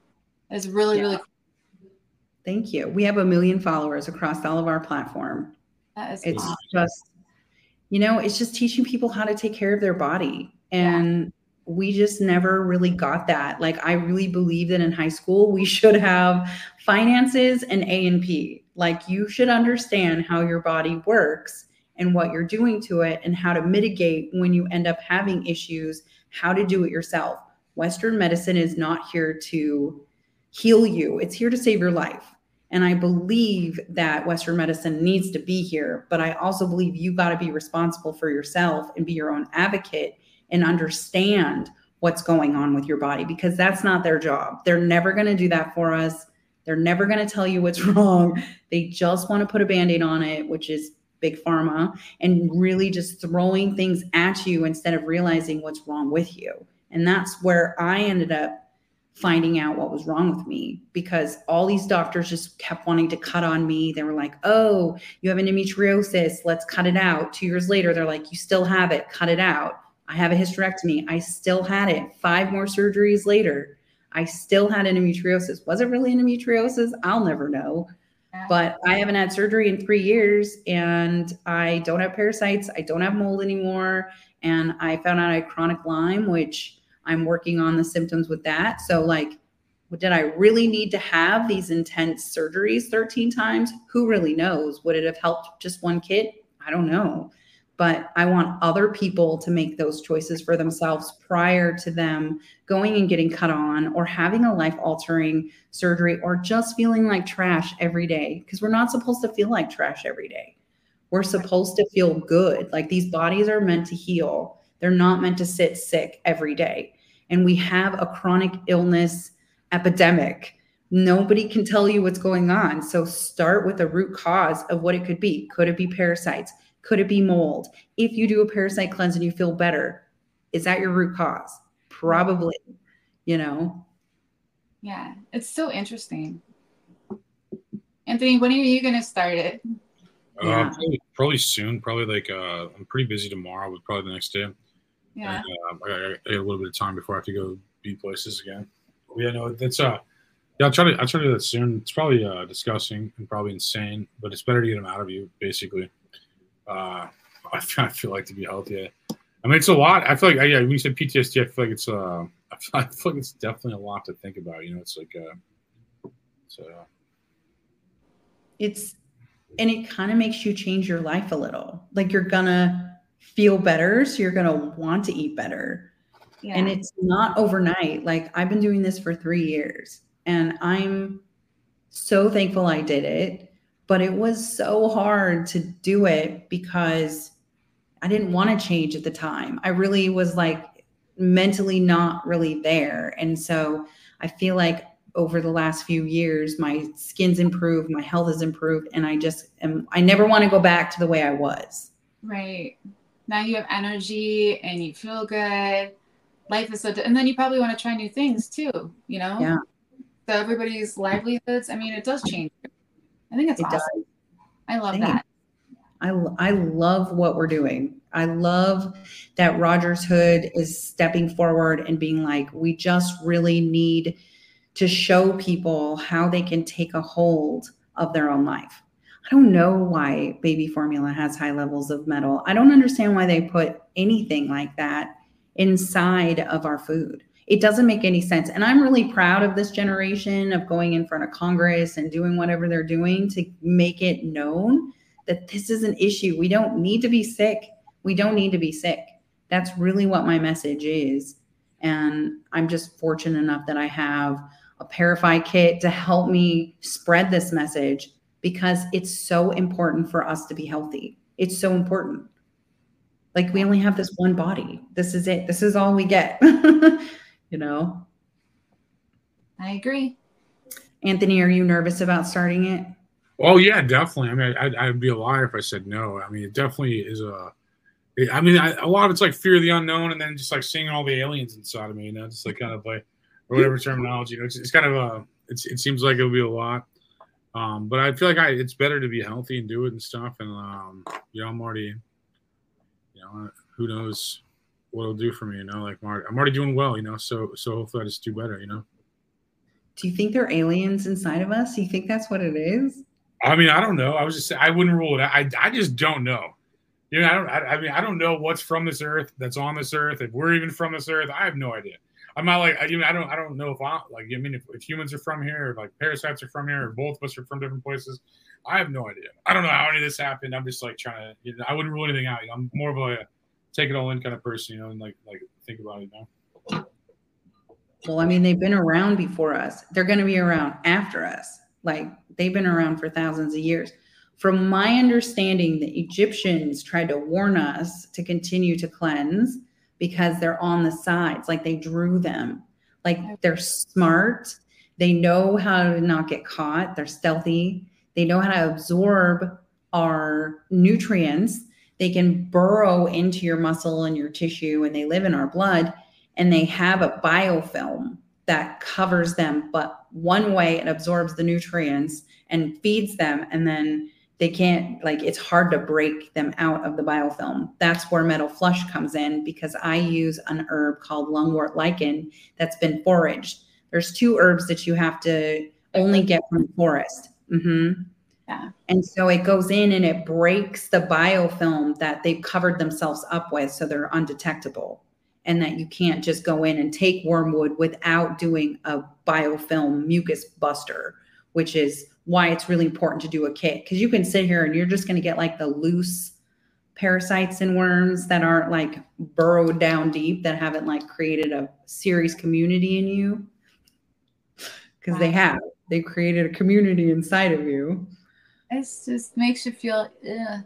It's really, yeah. really cool. Thank you. We have a million followers across all of our platform. That is It's awesome. just, you know, it's just teaching people how to take care of their body. And yeah. we just never really got that. Like, I really believe that in high school, we should have finances and A and P. Like, you should understand how your body works and what you're doing to it and how to mitigate when you end up having issues, how to do it yourself. Western medicine is not here to heal you. It's here to save your life. And I believe that Western medicine needs to be here, but I also believe you got to be responsible for yourself and be your own advocate and understand what's going on with your body, because that's not their job. They're never going to do that for us. They're never going to tell you what's wrong. They just want to put a Band-Aid on it, which is big pharma, and really just throwing things at you instead of realizing what's wrong with you. And that's where I ended up finding out what was wrong with me, because all these doctors just kept wanting to cut on me. They were like, oh, you have endometriosis, let's cut it out. Two years later, they're like, you still have it, cut it out. I have a hysterectomy. I still had it. Five more surgeries later, I still had endometriosis. Was it really endometriosis? I'll never know. But I haven't had surgery in three years and I don't have parasites. I don't have mold anymore. And I found out I had chronic Lyme, which I'm working on the symptoms with that. So like, did I really need to have these intense surgeries thirteen times? Who really knows? Would it have helped just one kid? I don't know. But I want other people to make those choices for themselves prior to them going and getting cut on or having a life-altering surgery or just feeling like trash every day, because we're not supposed to feel like trash every day. We're supposed to feel good. Like, these bodies are meant to heal. They're not meant to sit sick every day. And we have a chronic illness epidemic. Nobody can tell you what's going on. So start with a root cause of what it could be. Could it be parasites? Could it be mold? If you do a parasite cleanse and you feel better, is that your root cause? Probably, you know? Yeah, it's so interesting. Anthony, when are you going to start it? Uh, yeah. probably, probably soon. Probably like, uh, I'm pretty busy tomorrow, but probably the next day. Yeah. And, uh, I, I got a little bit of time before I have to go be places again. But yeah, no, that's, uh, yeah, I'll try to, I'll try to do that soon. It's probably uh, disgusting and probably insane, but it's better to get them out of you, basically. Uh, I feel, I feel like to be healthy. I mean, it's a lot. I feel like, yeah, when you said P T S D, I feel like it's, uh, I feel, I feel like it's definitely a lot to think about. You know, it's like, uh, so. It's, and it kind of makes you change your life a little. Like, you're gonna feel better, so you're gonna want to eat better. Yeah. And it's not overnight. Like, I've been doing this for three years, and I'm so thankful I did it. But it was so hard to do it because I didn't want to change at the time. I really was like mentally not really there. And so I feel like over the last few years, my skin's improved, my health has improved, and I just am, I never want to go back to the way I was. Right. Now you have energy and you feel good. life is so, and then you probably want to try new things too, you know? Yeah. So everybody's livelihoods, I mean, it does change. I think it's It awesome. does. I love Same. that. I, I love what we're doing. I love that Rogers Hood is stepping forward and being like, we just really need to show people how they can take a hold of their own life. I don't know why baby formula has high levels of metal. I don't understand why they put anything like that inside of our food. It doesn't make any sense. And I'm really proud of this generation of going in front of Congress and doing whatever they're doing to make it known that this is an issue. We don't need to be sick. We don't need to be sick. That's really what my message is. And I'm just fortunate enough that I have a Parify kit to help me spread this message, because it's so important for us to be healthy. It's so important. Like, we only have this one body. This is it. This is all we get. You know? I agree. Anthony, are you nervous about starting it? Oh yeah, definitely. I mean, I'd, I'd be a liar if I said no. I mean, it definitely is a. I mean, I, a lot of it's like fear of the unknown, and then just like seeing all the aliens inside of me. You know, just like kind of like, or whatever terminology. You know, it's, it's kind of a. It's, it seems like it'll be a lot, um, but I feel like I. It's better to be healthy and do it and stuff. And um, you know, I'm already. You know, who knows what it'll do for me? You know, like I'm already, I'm already doing well. You know, so so hopefully I just do better. You know. Do you think there are aliens inside of us? Do you think that's what it is? I mean, I don't know. I was just I wouldn't rule it out. I, I just don't know. You know, I don't. I, I mean, I don't know what's from this earth, that's on this earth. If we're even from this earth, I have no idea. I'm not like I mean, I don't. I don't know if I like. I mean, if, if humans are from here, or like parasites are from here, or both of us are from different places, I have no idea. I don't know how any of this happened. I'm just like trying to. You know, I wouldn't rule anything out. You know, I'm more of a take it all in kind of person, you know, and like like think about it. You know. Well, I mean, they've been around before us. They're going to be around after us. Like, they've been around for thousands of years. From my understanding, the Egyptians tried to warn us to continue to cleanse because they're on the sides. Like, they drew them. Like, they're smart. They know how to not get caught. They're stealthy. They know how to absorb our nutrients. They can burrow into your muscle and your tissue, and they live in our blood. And they have a biofilm that covers them, but one way it absorbs the nutrients and feeds them, and then they can't, like, it's hard to break them out of the biofilm. That's where Metal Flush comes in, because I use an herb called lungwort lichen that's been foraged. There's two herbs that you have to only get from the forest. Mm-hmm. Yeah. And so it goes in and it breaks the biofilm that they've covered themselves up with, so they're undetectable. And that you can't just go in and take wormwood without doing a biofilm mucus buster, which is why it's really important to do a kit. Because you can sit here and you're just going to get like the loose parasites and worms that aren't like burrowed down deep, that haven't like created a serious community in you. Because wow. they have. They created a community inside of you. It just makes you feel, ugh.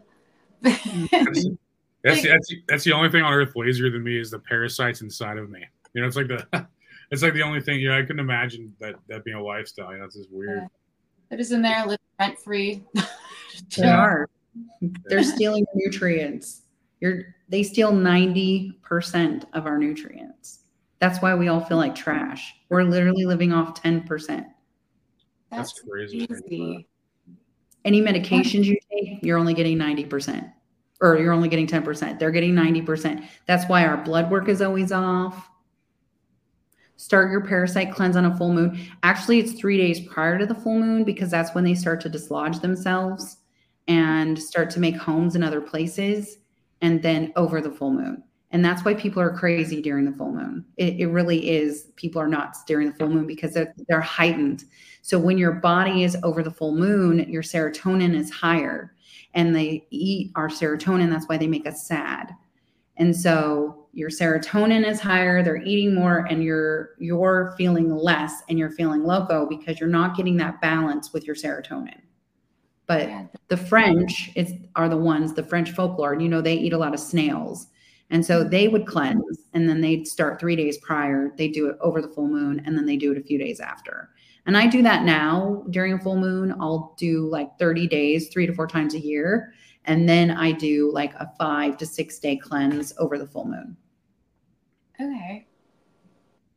That's the, that's, the, that's the only thing on earth lazier than me is the parasites inside of me. You know, it's like the it's like the only thing. You know, I couldn't imagine that that being a lifestyle. You know, it's just weird. They're just in there living rent free. They are. They're stealing nutrients. You're they steal ninety percent of our nutrients. That's why we all feel like trash. We're literally living off ten percent. That's, that's crazy. Easy. Any medications you take, you're only getting ninety percent. Or you're only getting ten percent. They're getting ninety percent. That's why our blood work is always off. Start your parasite cleanse on a full moon. Actually, it's three days prior to the full moon, because that's when they start to dislodge themselves and start to make homes in other places, and then over the full moon. And that's why people are crazy during the full moon. It, it really is. People are nuts during the full moon because they're, they're heightened. So when your body is over the full moon, your serotonin is higher. And they eat our serotonin. That's why they make us sad. And so your serotonin is higher, they're eating more, and you're you're feeling less, and you're feeling loco because you're not getting that balance with your serotonin. But the French is, are the ones, the French folklore, you know, they eat a lot of snails. And so they would cleanse, and then they'd start three days prior. They do it over the full moon, and then they do it a few days after. And I do that now during a full moon. I'll do like thirty days, three to four times a year. And then I do like a five to six day cleanse over the full moon. Okay.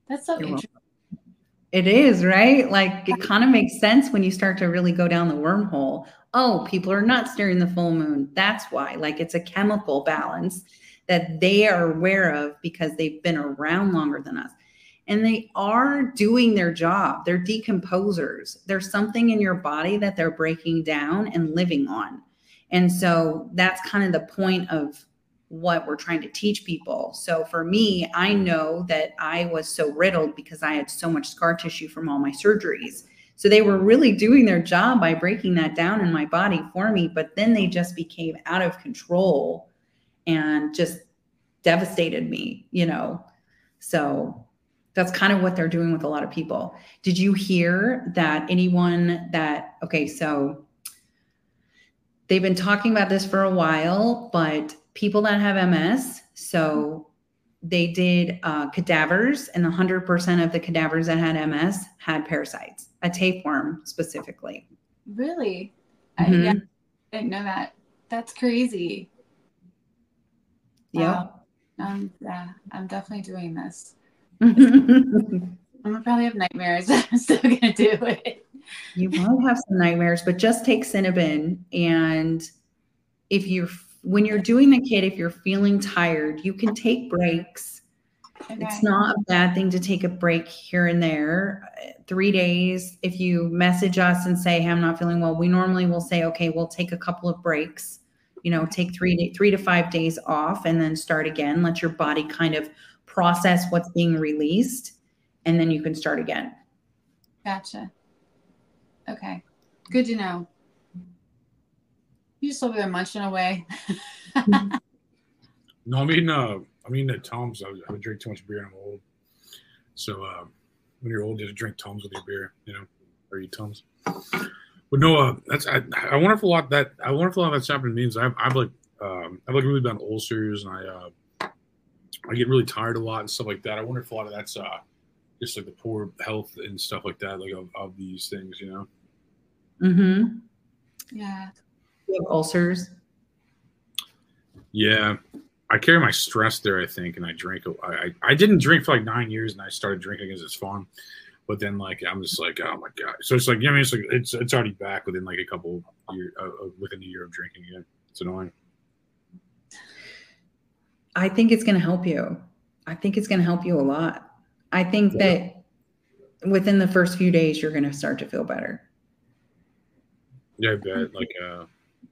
That's so You're interesting. It is, right? Like it kind of makes sense when you start to really go down the wormhole. Oh, people are nuts during the full moon. That's why. Like it's a chemical balance that they are aware of because they've been around longer than us. And they are doing their job. They're decomposers. There's something in your body that they're breaking down and living on. And so that's kind of the point of what we're trying to teach people. So for me, I know that I was so riddled because I had so much scar tissue from all my surgeries. So they were really doing their job by breaking that down in my body for me, but then they just became out of control and just devastated me, you know? So that's kind of what they're doing with a lot of people. Did you hear that anyone that, okay, so they've been talking about this for a while, but people that have M S, so they did uh, cadavers, and one hundred percent of the cadavers that had M S had parasites, a tapeworm specifically. Really? Mm-hmm. I, yeah, I didn't know that. That's crazy. Yeah. Wow. Um, yeah, I'm definitely doing this. I'm gonna probably have nightmares. I'm still gonna do it. You might have some nightmares, but just take Cinnabon. And if you're, when you're doing the kit, if you're feeling tired, you can take breaks. Okay. It's not a bad thing to take a break here and there. Three days. If you message us and say, hey, I'm not feeling well, we normally will say, okay, we'll take a couple of breaks, you know, take three, three to five days off and then start again. Let your body kind of process what's being released, and then you can start again. Gotcha. Okay. Good to know. You just over there munching away. No, I mean, uh, I mean, at Tom's, I, I would drink too much beer and I'm old. So uh, when you're old, you just drink Tom's with your beer, you know, or eat Tom's. But no, uh, that's I, I wonder if a lot that I wonder if a lot of that's happened to me. I've I've like um, I've like really bad ulcers, and I uh, I get really tired a lot and stuff like that. I wonder if a lot of that's uh, just like the poor health and stuff like that, like of, of these things, you know. Mm-hmm. Yeah. You have ulcers. Yeah, I carry my stress there, I think, and I drink. I, I I didn't drink for like nine years, and I started drinking because it's fun. But then, like, I'm just like, oh my god! So it's like, you know, I mean, it's like it's it's already back within like a couple year, uh, within a year of drinking again. It's annoying. I think it's going to help you. I think it's going to help you a lot. I think yeah. that within the first few days, you're going to start to feel better. Yeah, I bet. Like, uh,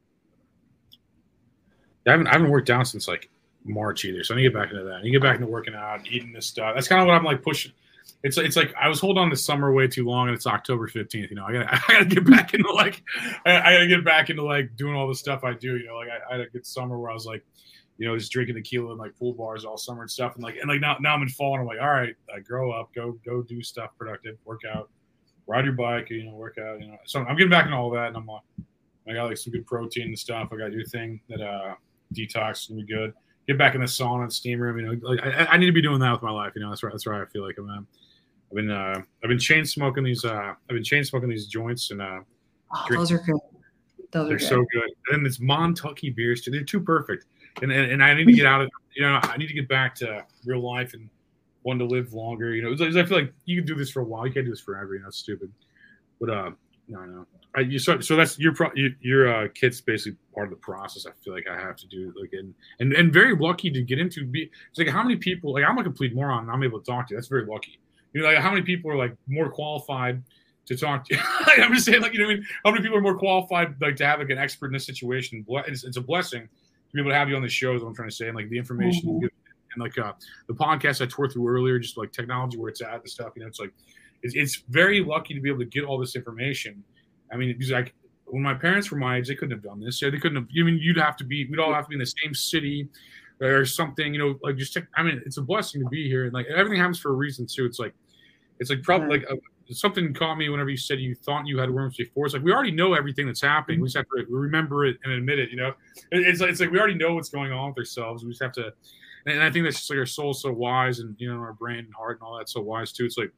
I haven't I haven't worked out since like March either, so I need to get back into that. I need to get back into working out, eating this stuff. That's kind of what I'm like pushing. It's it's like I was holding on this summer way too long, and it's October fifteenth. You know, I gotta I gotta get back into like I, I gotta get back into like doing all the stuff I do. You know, like I, I had a good summer where I was like, you know, just drinking tequila and like pool bars all summer and stuff, and like and like now now I'm in fall, and I'm like, all right, like grow up, go go do stuff productive, work out, ride your bike, you know, work out, you know. So I'm getting back into all that, and I'm like, I got like some good protein and stuff. I got to do a thing that uh detox is gonna be good. Get back in the sauna and steam room, you know. Like I, I need to be doing that with my life, you know. That's right. That's where I feel like I'm at. I've been uh, I've been chain smoking these uh, I've been chain smoking these joints and uh, oh, those are good. Those they're are good. so good. And then it's Montucky beers too. They're too perfect. And, and and I need to get out of you know I need to get back to real life and want to live longer. You know, I feel like you can do this for a while. You can't do this forever. You know, it's stupid. But uh, no, no. I, you so so that's your pro, your, your uh, kit's basically part of the process. I feel like I have to do like and and and very lucky to get into. Be it's like how many people like I'm a complete moron. And I'm able to talk to you. That's very lucky. You know, like how many people are like more qualified to talk to you? I'm just saying, like, you know what I mean? How many people are more qualified, like, to have like an expert in this situation? It's, it's a blessing to be able to have you on the show, is what I'm trying to say. And like the information mm-hmm. you give, and like uh, the podcast I tore through earlier, just like technology, where it's at and stuff, you know, it's like, it's, it's very lucky to be able to get all this information. I mean, because like when my parents were my age, they couldn't have done this. Yeah, they couldn't have, I mean, you'd have to be, we'd all have to be in the same city or something, you know, like just, take, I mean, it's a blessing to be here. And like everything happens for a reason too. It's like, It's like probably like uh, something caught me whenever you said you thought you had worms before. It's like we already know everything that's happening. We just have to remember it and admit it. You know, it, it's like it's like we already know what's going on with ourselves. We just have to, and I think that's just like our soul's so wise, and you know, our brain and heart and all that so wise too. It's like,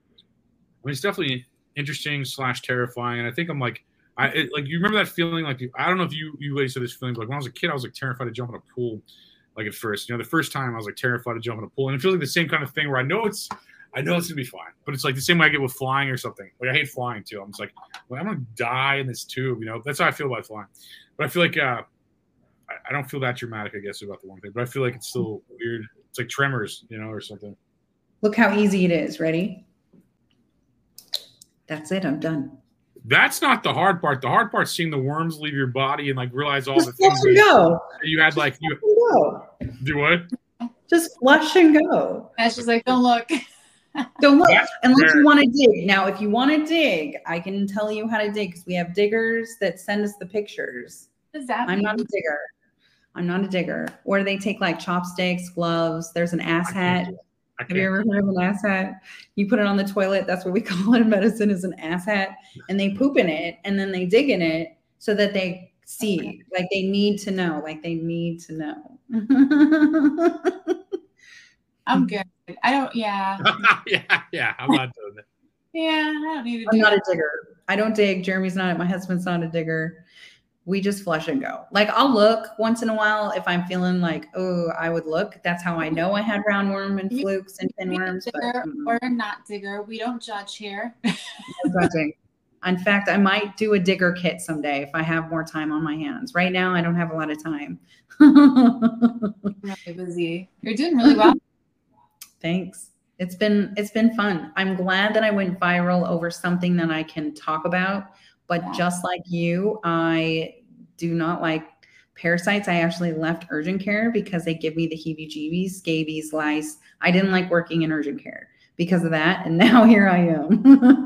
I mean, it's definitely interesting slash terrifying. And I think I'm like, I it, like you remember that feeling like I don't know if you you ladies had this feeling, but like when I was a kid, I was like terrified to jump in a pool. Like at first, you know, the first time I was like terrified to jump in a pool, and it feels like the same kind of thing where I know it's. I know it's gonna be fine, but it's like the same way I get with flying or something. Like I hate flying too. I'm just like, well, I'm gonna die in this tube. You know, that's how I feel about flying. But I feel like uh, I, I don't feel that dramatic, I guess, about the one thing. But I feel like it's still weird. It's like tremors, you know, or something. Look how easy it is. Ready? That's it. I'm done. That's not the hard part. The hard part's seeing the worms leave your body and like realize all Just the things flush and go. you had. Like you Go. do what? Just flush and go. And she's like, don't look. Don't look That's unless fair. you want to dig. Now, if you want to dig, I can tell you how to dig because we have diggers that send us the pictures. What does that I'm mean? not a digger. I'm not a digger. Or they take like chopsticks, gloves. There's an ass hat. I Have you can't. ever heard of an ass hat? You put it on the toilet. That's what we call it in medicine is an ass hat. And they poop in it and then they dig in it so that they see. Like they need to know. Like they need to know. I'm good. I don't, yeah. yeah, yeah. I'm not doing it. Yeah, I don't need to I'm do not a that. digger. I don't dig. Jeremy's not. My husband's not a digger. We just flush and go. Like I'll look once in a while if I'm feeling like, oh, I would look. That's how I know I had roundworm and flukes and pinworms. But Digger mm, or not digger. We don't judge here. no judging. In fact, I might do a digger kit someday if I have more time on my hands. Right now, I don't have a lot of time. Really busy. You're doing really well. Thanks. It's been it's been fun. I'm glad that I went viral over something that I can talk about. But Yeah. just like you, I do not like parasites. I actually left urgent care because they give me the heebie-jeebies, scabies, lice. I didn't like working in urgent care because of that. And now here I am.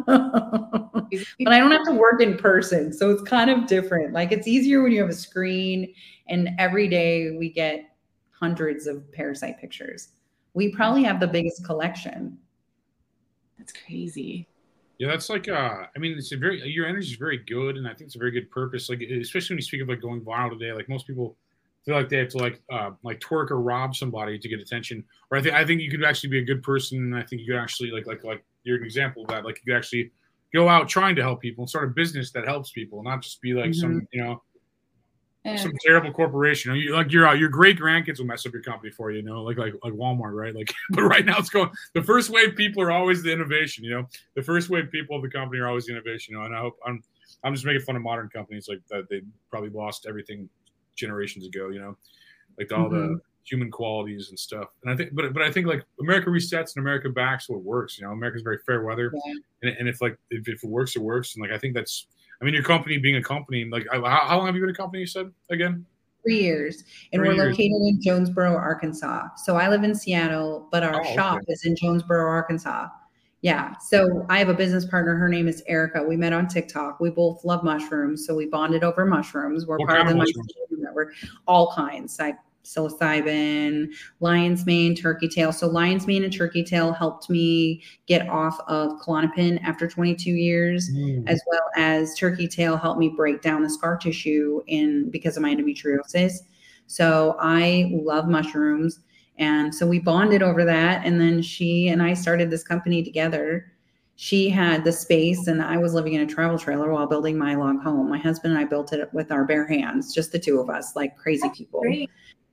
But I don't have to work in person. So it's kind of different. Like it's easier when you have a screen and every day we get hundreds of parasite pictures. We probably have the biggest collection. That's crazy. Yeah, that's like uh I mean it's a very your energy is very good and I think it's a very good purpose. Like especially when you speak of like going viral today, like most people feel like they have to like uh like twerk or rob somebody to get attention. Or I think I think you could actually be a good person and I think you could actually like like like you're an example of that. Like you could actually go out trying to help people and start a business that helps people, not just be like Mhm. some, you know, And some terrible corporation. You know, you, like your your great grandkids will mess up your company for you. You know, like like like Walmart, right? Like, but right now it's going. The first wave people are always the innovation. You know, the first wave people of the company are always the innovation. You know, and I hope I'm I'm just making fun of modern companies like that. They probably lost everything generations ago. You know, like all Mhm. the human qualities and stuff. And I think, but but I think like America resets and America backs what works. You know, America's very fair weather, Yeah. and, and if like if, if it works, it works. And like I think that's. I mean, your company being a company, like how, how long have you been a company? You said again. Three years. And Three we're years. located in Jonesboro, Arkansas. So I live in Seattle, but our Oh, shop okay. is in Jonesboro, Arkansas. Yeah. So I have a business partner. Her name is Erica. We met on TikTok. We both love mushrooms. So we bonded over mushrooms. We're What part of kind the of Mycelium Network. All kinds. Like psilocybin, lion's mane, turkey tail. So lion's mane and turkey tail helped me get off of Klonopin after twenty-two years, Mm. as well as turkey tail helped me break down the scar tissue in because of my endometriosis. So I love mushrooms. And so we bonded over that. And then she and I started this company together. She had the space and I was living in a travel trailer while building my log home. My husband and I built it with our bare hands, just the two of us, like crazy people. Great.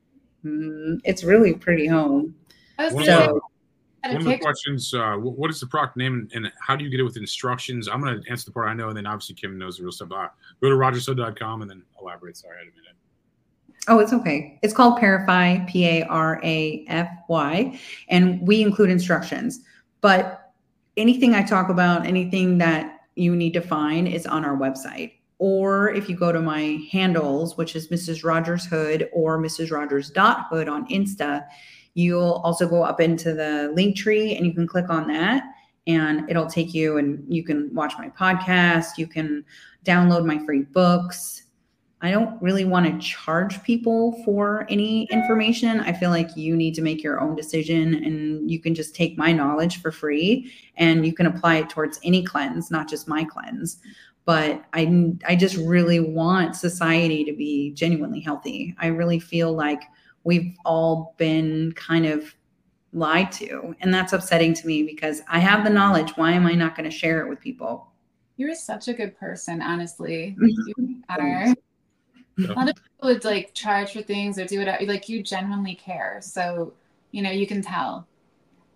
Mm, it's really pretty home. I was One gonna of say, So I had One a of the picture. questions, uh, wh- what is the product name and how do you get it with instructions? I'm going to answer the part I know, and then obviously Kim knows the real stuff. Uh, go to rogers hood dot com and then elaborate. Sorry, I didn't mean it. Oh, it's okay. It's called Parafy, P A R A F Y, and we include instructions. But anything I talk about, anything that you need to find is on our website. Or if you go to my handles, which is Missus Rogers Hood or Missus Rogers dot hood on Insta, you'll also go up into the link tree and you can click on that and it'll take you and you can watch my podcast. You can download my free books. I don't really want to charge people for any information. I feel like you need to make your own decision and you can just take my knowledge for free and you can apply it towards any cleanse, not just my cleanse. But I, I just really want society to be genuinely healthy. I really feel like we've all been kind of lied to. And that's upsetting to me because I have the knowledge. Why am I not going to share it with people? You're such a good person, honestly. You are. A lot of people would like charge for things or do it like you genuinely care. So, you know, you can tell.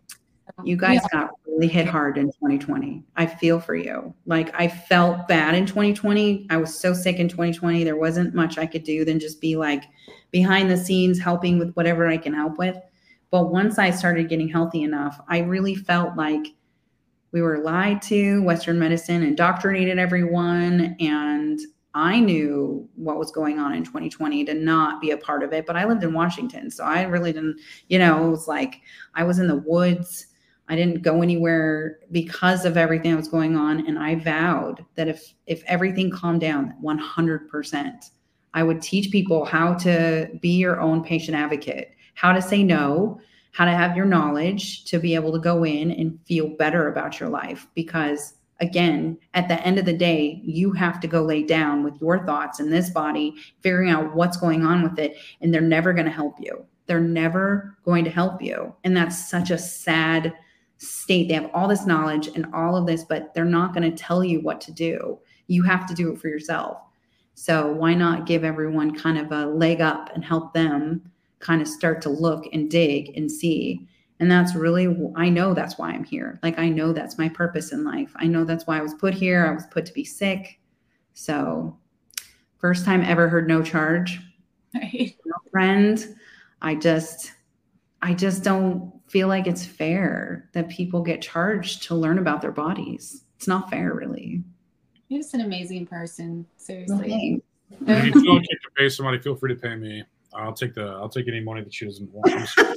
You guys Yeah. got really hit hard in twenty twenty. I feel for you. Like I felt bad in twenty twenty. I was so sick in twenty twenty. There wasn't much I could do than just be like behind the scenes helping with whatever I can help with. But once I started getting healthy enough, I really felt like we were lied to. Western medicine indoctrinated everyone. And I knew what was going on in twenty twenty to not be a part of it. But I lived in Washington. So I really didn't, you know, it was like I was in the woods. I didn't go anywhere because of everything that was going on. And I vowed that if if everything calmed down one hundred percent, I would teach people how to be your own patient advocate, how to say no, how to have your knowledge to be able to go in and feel better about your life. Because again, at the end of the day, you have to go lay down with your thoughts in this body, figuring out what's going on with it. And they're never going to help you. They're never going to help you. And that's such a sad state. They have all this knowledge and all of this, but they're not going to tell you what to do. You have to do it for yourself. So why not give everyone kind of a leg up and help them kind of start to look and dig and see? And that's really, I know that's why I'm here. Like, I know that's my purpose in life. I know that's why I was put here. I was put to be sick. So first time ever heard no charge. Right. No friend. I just, I just don't feel like it's fair that people get charged to learn about their bodies. It's not fair, really. You're just an amazing person. Seriously. If you feel like you have to pay somebody, feel free to pay me. I'll take the I'll take any money that she doesn't want.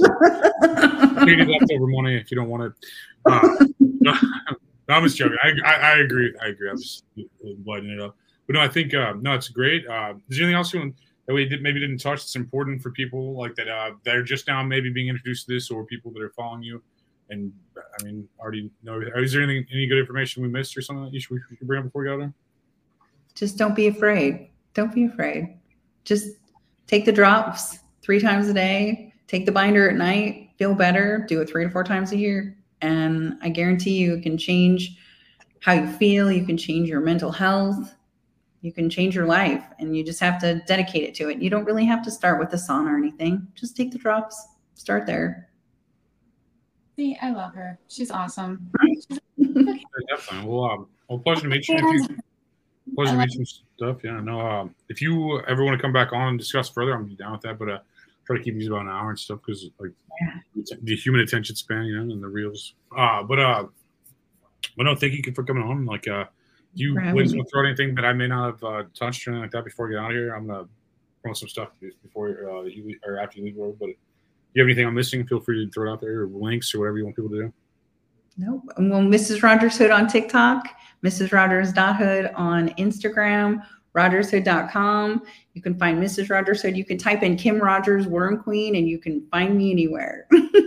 Any leftover money if you don't want it. Uh, no, I'm just joking. I, I I agree. I agree. I'm just lighting it up. But no, I think uh, no, it's great. Uh, is there anything else you want, that we did, maybe didn't touch that's important for people like that uh, that are just now maybe being introduced to this, or people that are following you? And I mean, already know. Is there anything, any good information we missed or something that you should, we should bring up before we go there? Just don't be afraid. Don't be afraid. Just take the drops three times a day. Take the binder at night. Feel better. Do it three to four times a year. And I guarantee you it can change how you feel. You can change your mental health. You can change your life. And you just have to dedicate it to it. You don't really have to start with the sauna or anything. Just take the drops. Start there. See, I love her. She's awesome. Definitely. Well, um, well, pleasure to meet you. If you pleasure to meet you and stuff. Yeah, no. Um, if you ever want to come back on and discuss further, I'm down with that. But uh, try to keep these about an hour and stuff because like yeah. the human attention span, you know, and the reels. Uh, but uh, but no, thank you for coming on. Like, uh, you ladies want to throw out anything that I may not have uh, touched or anything like that before we get out of here? I'm gonna promote some stuff before uh, you leave, or after you leave the road. But if you have anything I'm missing, feel free to throw it out there, or links or whatever you want people to do. Nope. Well, Missus Rogers Hood on TikTok, Missus Rogers dot hood on Instagram, Rogers Hood dot com. You can find Missus Rogers Hood. You can type in Kim Rogers Worm Queen and you can find me anywhere.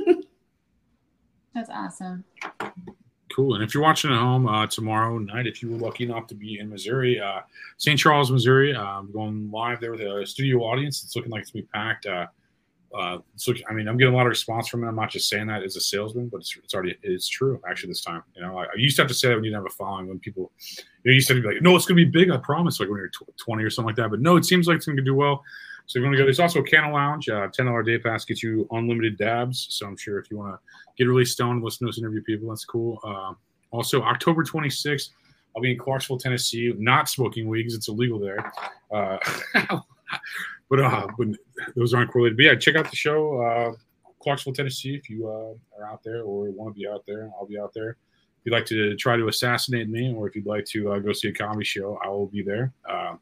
That's awesome. Cool. And if you're watching at home uh, tomorrow night, if you were lucky enough to be in Missouri, uh, Saint Charles, Missouri, uh, I'm going live there with a studio audience. It's looking like it's going to be packed. Uh, Uh, so I mean, I'm getting a lot of response from it. I'm not just saying that as a salesman, but it's, it's already it's true actually this time. You know, I, I used to have to say that when you didn't have a following. When people, you know, you used to be like, "No, it's going to be big. I promise." Like when you're twenty or something like that. But no, it seems like it's going to do well. So you're going to go. There's also a Candle Lounge. Uh, ten dollar day pass gets you unlimited dabs. So I'm sure if you want to get really stoned and listen to us interview people, that's cool. Uh, also, October twenty-sixth, I'll be in Clarksville, Tennessee. Not smoking weed because it's illegal there. Uh, But, uh, but those aren't correlated. But yeah, check out the show, uh, Clarksville, Tennessee. If you uh, are out there or want to be out there, I'll be out there. If you'd like to try to assassinate me, or if you'd like to uh, go see a comedy show, I will be there. Uh,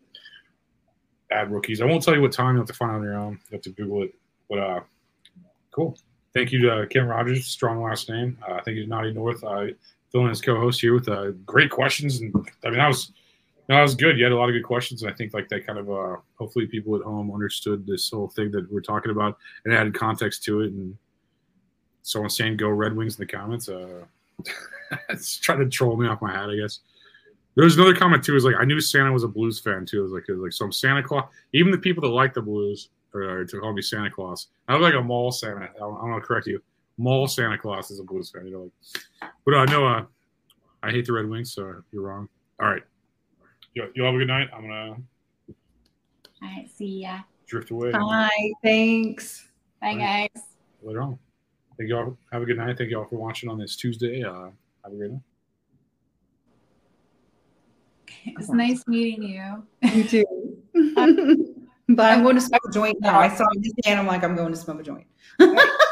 Ad Rookies. I won't tell you what time. You have to find out on your own. You have to Google it. But uh, cool. Thank you to uh, Kim Rogers, strong last name. Uh, thank you to Naughty North, uh, filling as co-host here with uh, great questions. And I mean, that was. No, that was good. You had a lot of good questions, and I think like that kind of uh, hopefully people at home understood this whole thing that we're talking about and added context to it. And someone saying "Go Red Wings" in the comments, uh, it's trying to troll me off my hat, I guess. There was another comment too. Is like I knew Santa was a Blues fan too. It was like it was like some Santa Claus. Even the people that like the Blues are to call me Santa Claus. I look like a mall Santa. I'm going to correct you. Mall Santa Claus is a Blues fan. You know, like, but uh, no, uh, I hate the Red Wings, so you're wrong. All right. You, you have a good night. I'm going to All right. See ya. drift away. Bye. Thanks. Bye, guys. Later on. Thank you all. Have a good night. Thank you all for watching on this Tuesday. Uh, have a great night. It's nice meeting you. You too. But I'm going to smoke a joint now. I saw this and I'm like, I'm going to smoke a joint.